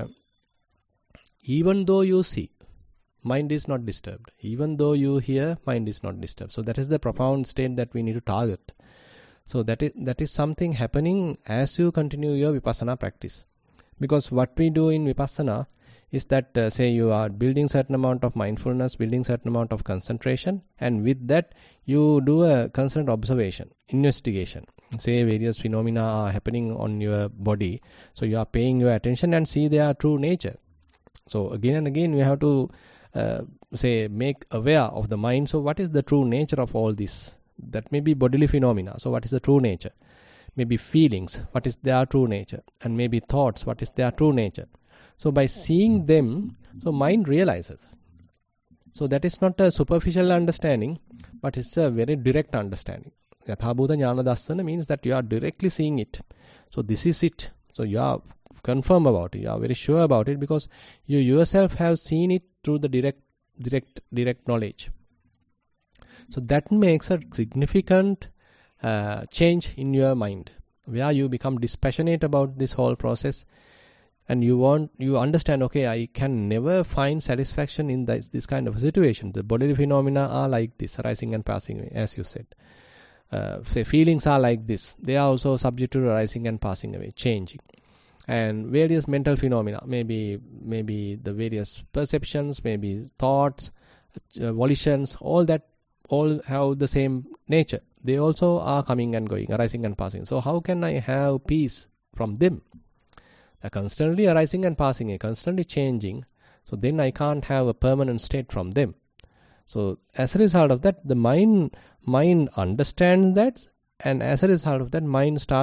S1: even though you see, mind is not disturbed. Even though you hear, mind is not disturbed. So that is the profound state that we need to target. So that is something happening as you continue your vipassana practice. Because what we do in vipassana is that say you are building certain amount of mindfulness, building certain amount of concentration, and with that you do a constant observation, investigation. Say various phenomena are happening on your body, so you are paying your attention and see their true nature. So again and again we have to say make aware of the mind. So what is the true nature of all this? That may be bodily phenomena. So what is the true nature? Maybe feelings, what is their true nature? And maybe thoughts, what is their true nature? So by seeing them, so mind realizes. So that is not a superficial understanding, but it's a very direct understanding. Yathabhuta jnana dassana means that you are directly seeing it. So this is it. So you are confirm about it. You are very sure about it because you yourself have seen it through the direct knowledge. So that makes a significant change in your mind, where you become dispassionate about this whole process. And you understand, okay, I can never find satisfaction in this kind of situation. The bodily phenomena are like this, arising and passing away, as you said. Say feelings are like this. They are also subject to arising and passing away, changing. And various mental phenomena, maybe the various perceptions, maybe thoughts, volitions, all have the same nature. They also are coming and going, arising and passing. So how can I have peace from them? They're constantly arising and passing, constantly changing. So then I can't have a permanent state from them. So as a result of that, the mind understands that, and as a result of that, mind start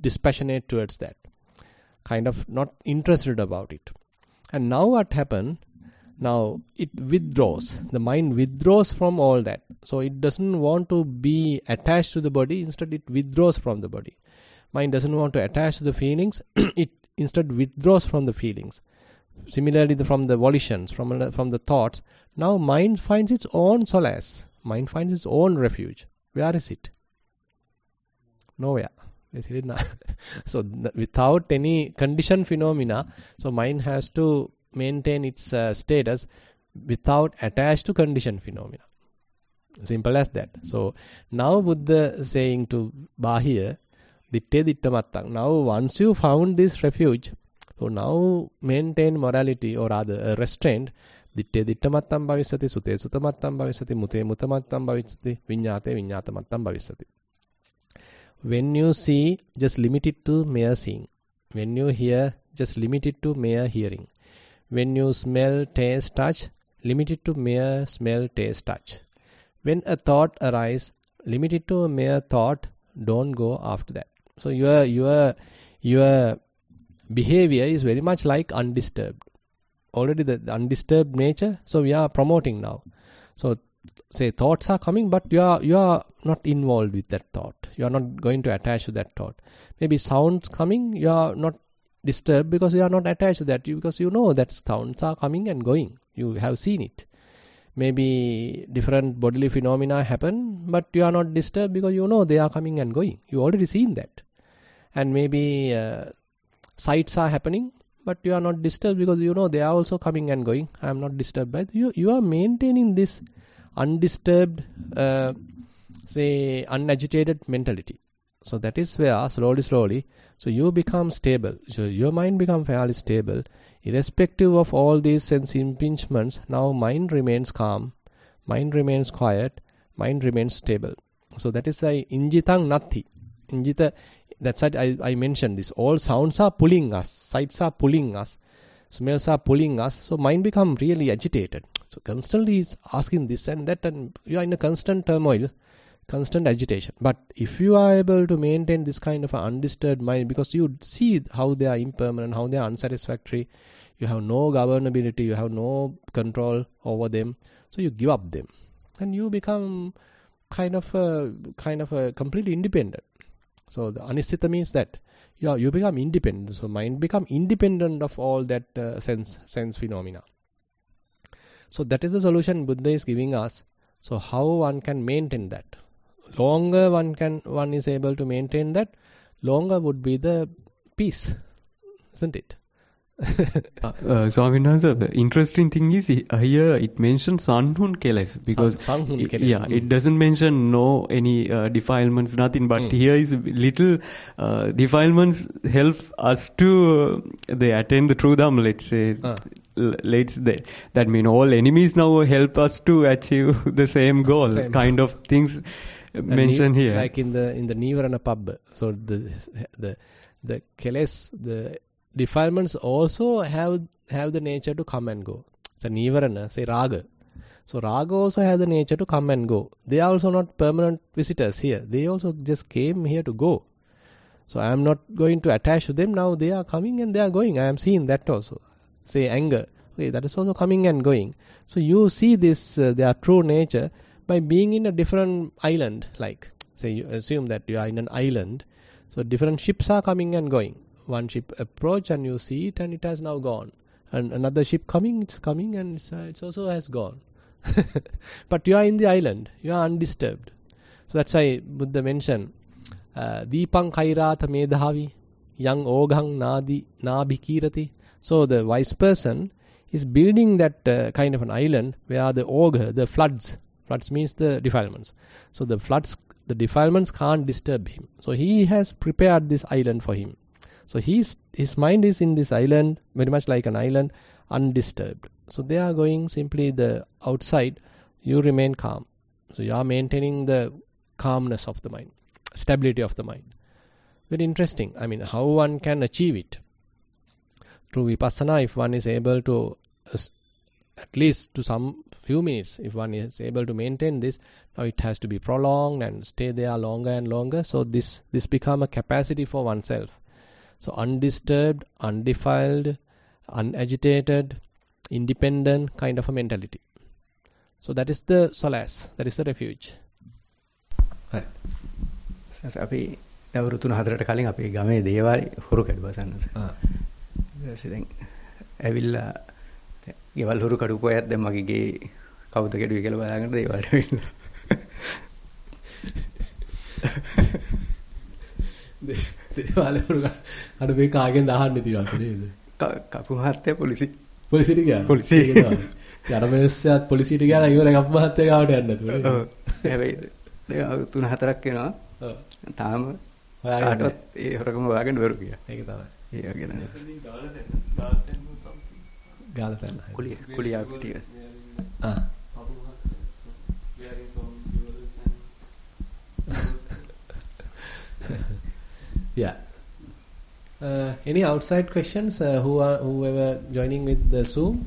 S1: dispassionate towards that, kind of not interested about it. And now what happened? Now it withdraws. The mind withdraws from all that. So it doesn't want to be attached to the body. Instead, it withdraws from the body. Mind doesn't want to attach to the feelings. It instead withdraws from the feelings. Similarly, from the volitions, from the thoughts. Now mind finds its own solace. Mind finds its own refuge. Where is it? Nowhere. So without any conditioned phenomena, so mind has to maintain its status without attached to conditioned phenomena. Simple as that. So now Buddha saying to Bahir, ditte dittamattang. Now once you found this refuge, so now maintain morality, or rather restraint. Ditte dittamattam bhavisati, sute sutamattam bhavisati, mute mutamattam bhavisati, viññāte viññātamattam bhavisati. When you see, just limit it to mere seeing. When you hear, just limit it to mere hearing. When you smell, taste, touch, limit it to mere smell, taste, touch. When a thought arises, limit it to a mere thought. Don't go after that. So your behavior is very much like undisturbed. Already the undisturbed nature. So we are promoting now. So say thoughts are coming, but you are not involved with that thought. You are not going to attach to that thought. Maybe sounds coming, you are not disturbed because you are not attached to that, because you know that sounds are coming and going. You have seen it. Maybe different bodily phenomena happen, but you are not disturbed because you know they are coming and going. You already seen that. And maybe sights are happening, but you are not disturbed because you know they are also coming and going. I am not disturbed by it. You are maintaining this undisturbed, unagitated mentality. So that is where slowly, so you become stable. So your mind becomes fairly stable. Irrespective of all these sense impingements, now mind remains calm, mind remains quiet, mind remains stable. So that is the injitang natti. Injita, that's what I mentioned this. All sounds are pulling us, sights are pulling us, smells are pulling us. So mind become really agitated. So constantly is asking this and that, and you are in a constant turmoil, constant agitation. But if you are able to maintain this kind of an undisturbed mind, because you see how they are impermanent, how they are unsatisfactory, you have no governability, you have no control over them, so you give up them, and you become kind of a completely independent. So the anisthita means that you become independent. So mind become independent of all that sense phenomena. So that is the solution Buddha is giving us. So how one can maintain that? Longer one is able to maintain that, longer would be the peace, isn't it?
S3: Swamina, the interesting thing is here it mentions sanhun keles, because it doesn't mention any defilements, nothing, but here is little defilements help us to they attain the true Dhamma, let's say. That mean all enemies now help us to achieve the same goal, kind of things mentioned here.
S1: Like in the Nivarana pub. So the keles, the defilements also have the nature to come and go. So Nivarana, say Raga. So Raga also has the nature to come and go. They are also not permanent visitors here. They also just came here to go. So I am not going to attach to them. Now they are coming and they are going. I am seeing that also. Say anger. Okay, that is also coming and going. So you see this, their true nature by being in a different island. Like, say you assume that you are in an island. So different ships are coming and going. One ship approach and you see it and it has now gone. And another ship coming, it's coming and it also has gone. But you are in the island. You are undisturbed. So that's why Buddha mentioned, Deepang kairata medhavi, yang oghang nabhikirati. So the wise person is building that kind of an island where the ogha, the floods means the defilements. So the defilements can't disturb him. So he has prepared this island for him. So his mind is in this island, very much like an island, undisturbed. So they are going simply the outside, you remain calm. So you are maintaining the calmness of the mind, stability of the mind. Very interesting. I mean, how one can achieve it. Through vipassana, if one is able to, at least to some few minutes. If one is able to maintain this, now it has to be prolonged and stay there longer and longer. So this become a capacity for oneself. So undisturbed, undefiled, unagitated, independent kind of a mentality. So that is the solace, that is the refuge. Right.
S4: අපි දවස් 3-4කට කලින් අපේ ගමේ දේවාලේ හොරු කැඩුවා සන්නස. ඊට ඇවිල්ලා ගෙවල් හොරු කඩුපෝයත් දැන් මගේ ගේ කවුද කැඩුවේ කියලා බලාගෙන දේවාලට ඇවිල්ලා.
S1: දේවාලේ හොරු කඩුවේ කාගෙන් දාහන්න තියනවා නේද?
S4: කපු මහත්තයා
S1: පොලිසියට ගියා. පොලිසියට යාරමේස්සයත් පොලිසියට ගියා නම් ඉවර කපු මහත්තයා ගාවට යන්න නැතුව.
S4: ඔව්. හැබැයි දවස් 3-4ක් වෙනවා. තාම කාටවත් ඒ හොරකම වාගෙන වරු ගියා.
S1: ඒක තමයි.
S4: ඒ වගේ නේද?
S1: ගාලා තැන්න.
S4: කුලියා පිටිය.
S1: Yeah. Any outside questions? Whoever joining with the Zoom?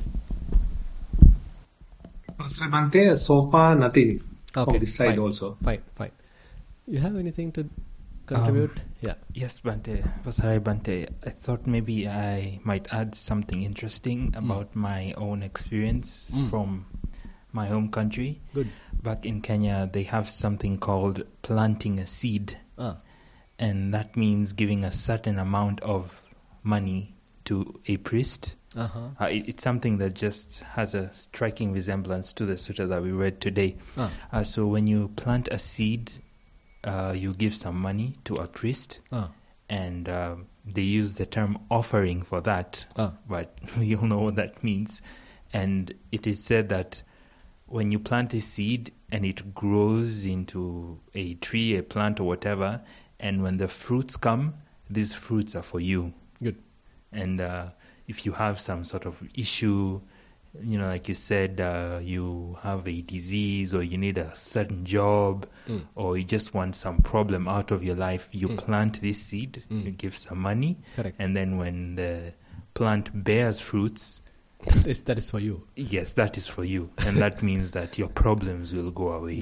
S5: Pastor Bante, so far nothing
S1: Okay,
S5: on this side
S1: fine,
S5: also.
S1: Fine. You have anything to contribute? Yeah.
S6: Yes, Bante. Pastor Bante, I thought maybe I might add something interesting about my own experience from my home country.
S1: Good.
S6: Back in Kenya, they have something called planting a seed. And that means giving a certain amount of money to a priest. It's something that just has a striking resemblance to the sutta that we read today. So when you plant a seed, you give some money to a priest, and they use the term offering for that, but we all know what that means. And it is said that when you plant a seed and it grows into a tree, a plant or whatever, and when the fruits come, these fruits are for you.
S1: Good.
S6: And if you have some sort of issue, like you said, you have a disease or you need a certain job or you just want some problem out of your life, you plant this seed, you give some money.
S1: Correct.
S6: And then when the plant bears fruits,
S1: that is for you.
S6: Yes, that is for you. And that means that your problems will go away.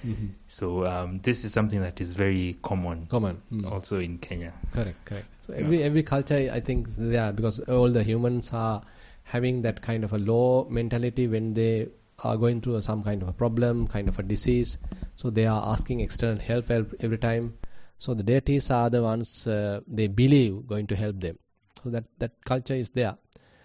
S6: So this is something that is very common. Also in Kenya.
S1: Correct. So every culture, I think, is there because all the humans are having that kind of a low mentality when they are going through some kind of a problem, kind of a disease. So they are asking external help every time. So the deities are the ones they believe going to help them. So that culture is there.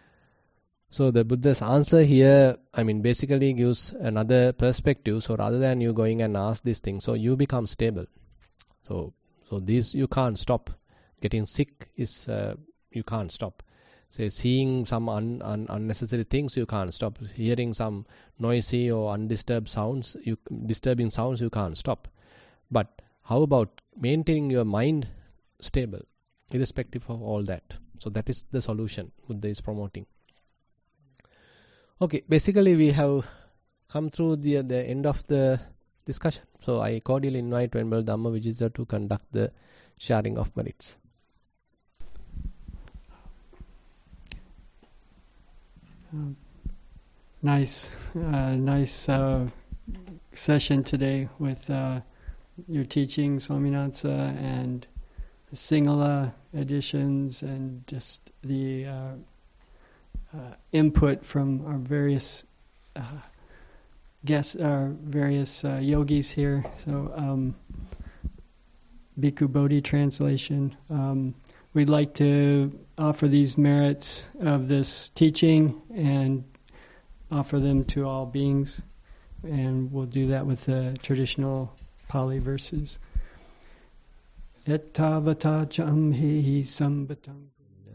S1: So the Buddha's answer here, basically gives another perspective. So rather than you going and ask this thing, so you become stable. So this you can't stop. Getting sick is you can't stop. Say seeing some unnecessary things you can't stop. Hearing some noisy or undisturbed sounds, disturbing sounds you can't stop. But how about maintaining your mind stable, irrespective of all that? So that is the solution Buddha is promoting. Okay, basically we have come through the end of the discussion. So I cordially invite Venerable Dhamma Vijaya to conduct the sharing of merits.
S2: Nice session today with your teaching, Swaminatha, and the Sinhala editions, and just the input from our various guests, our various yogis here. So, Bhikkhu Bodhi translation. We'd like to offer these merits of this teaching and offer them to all beings, and we'll do that with the traditional Pali verses. Ettavata cham he sambatam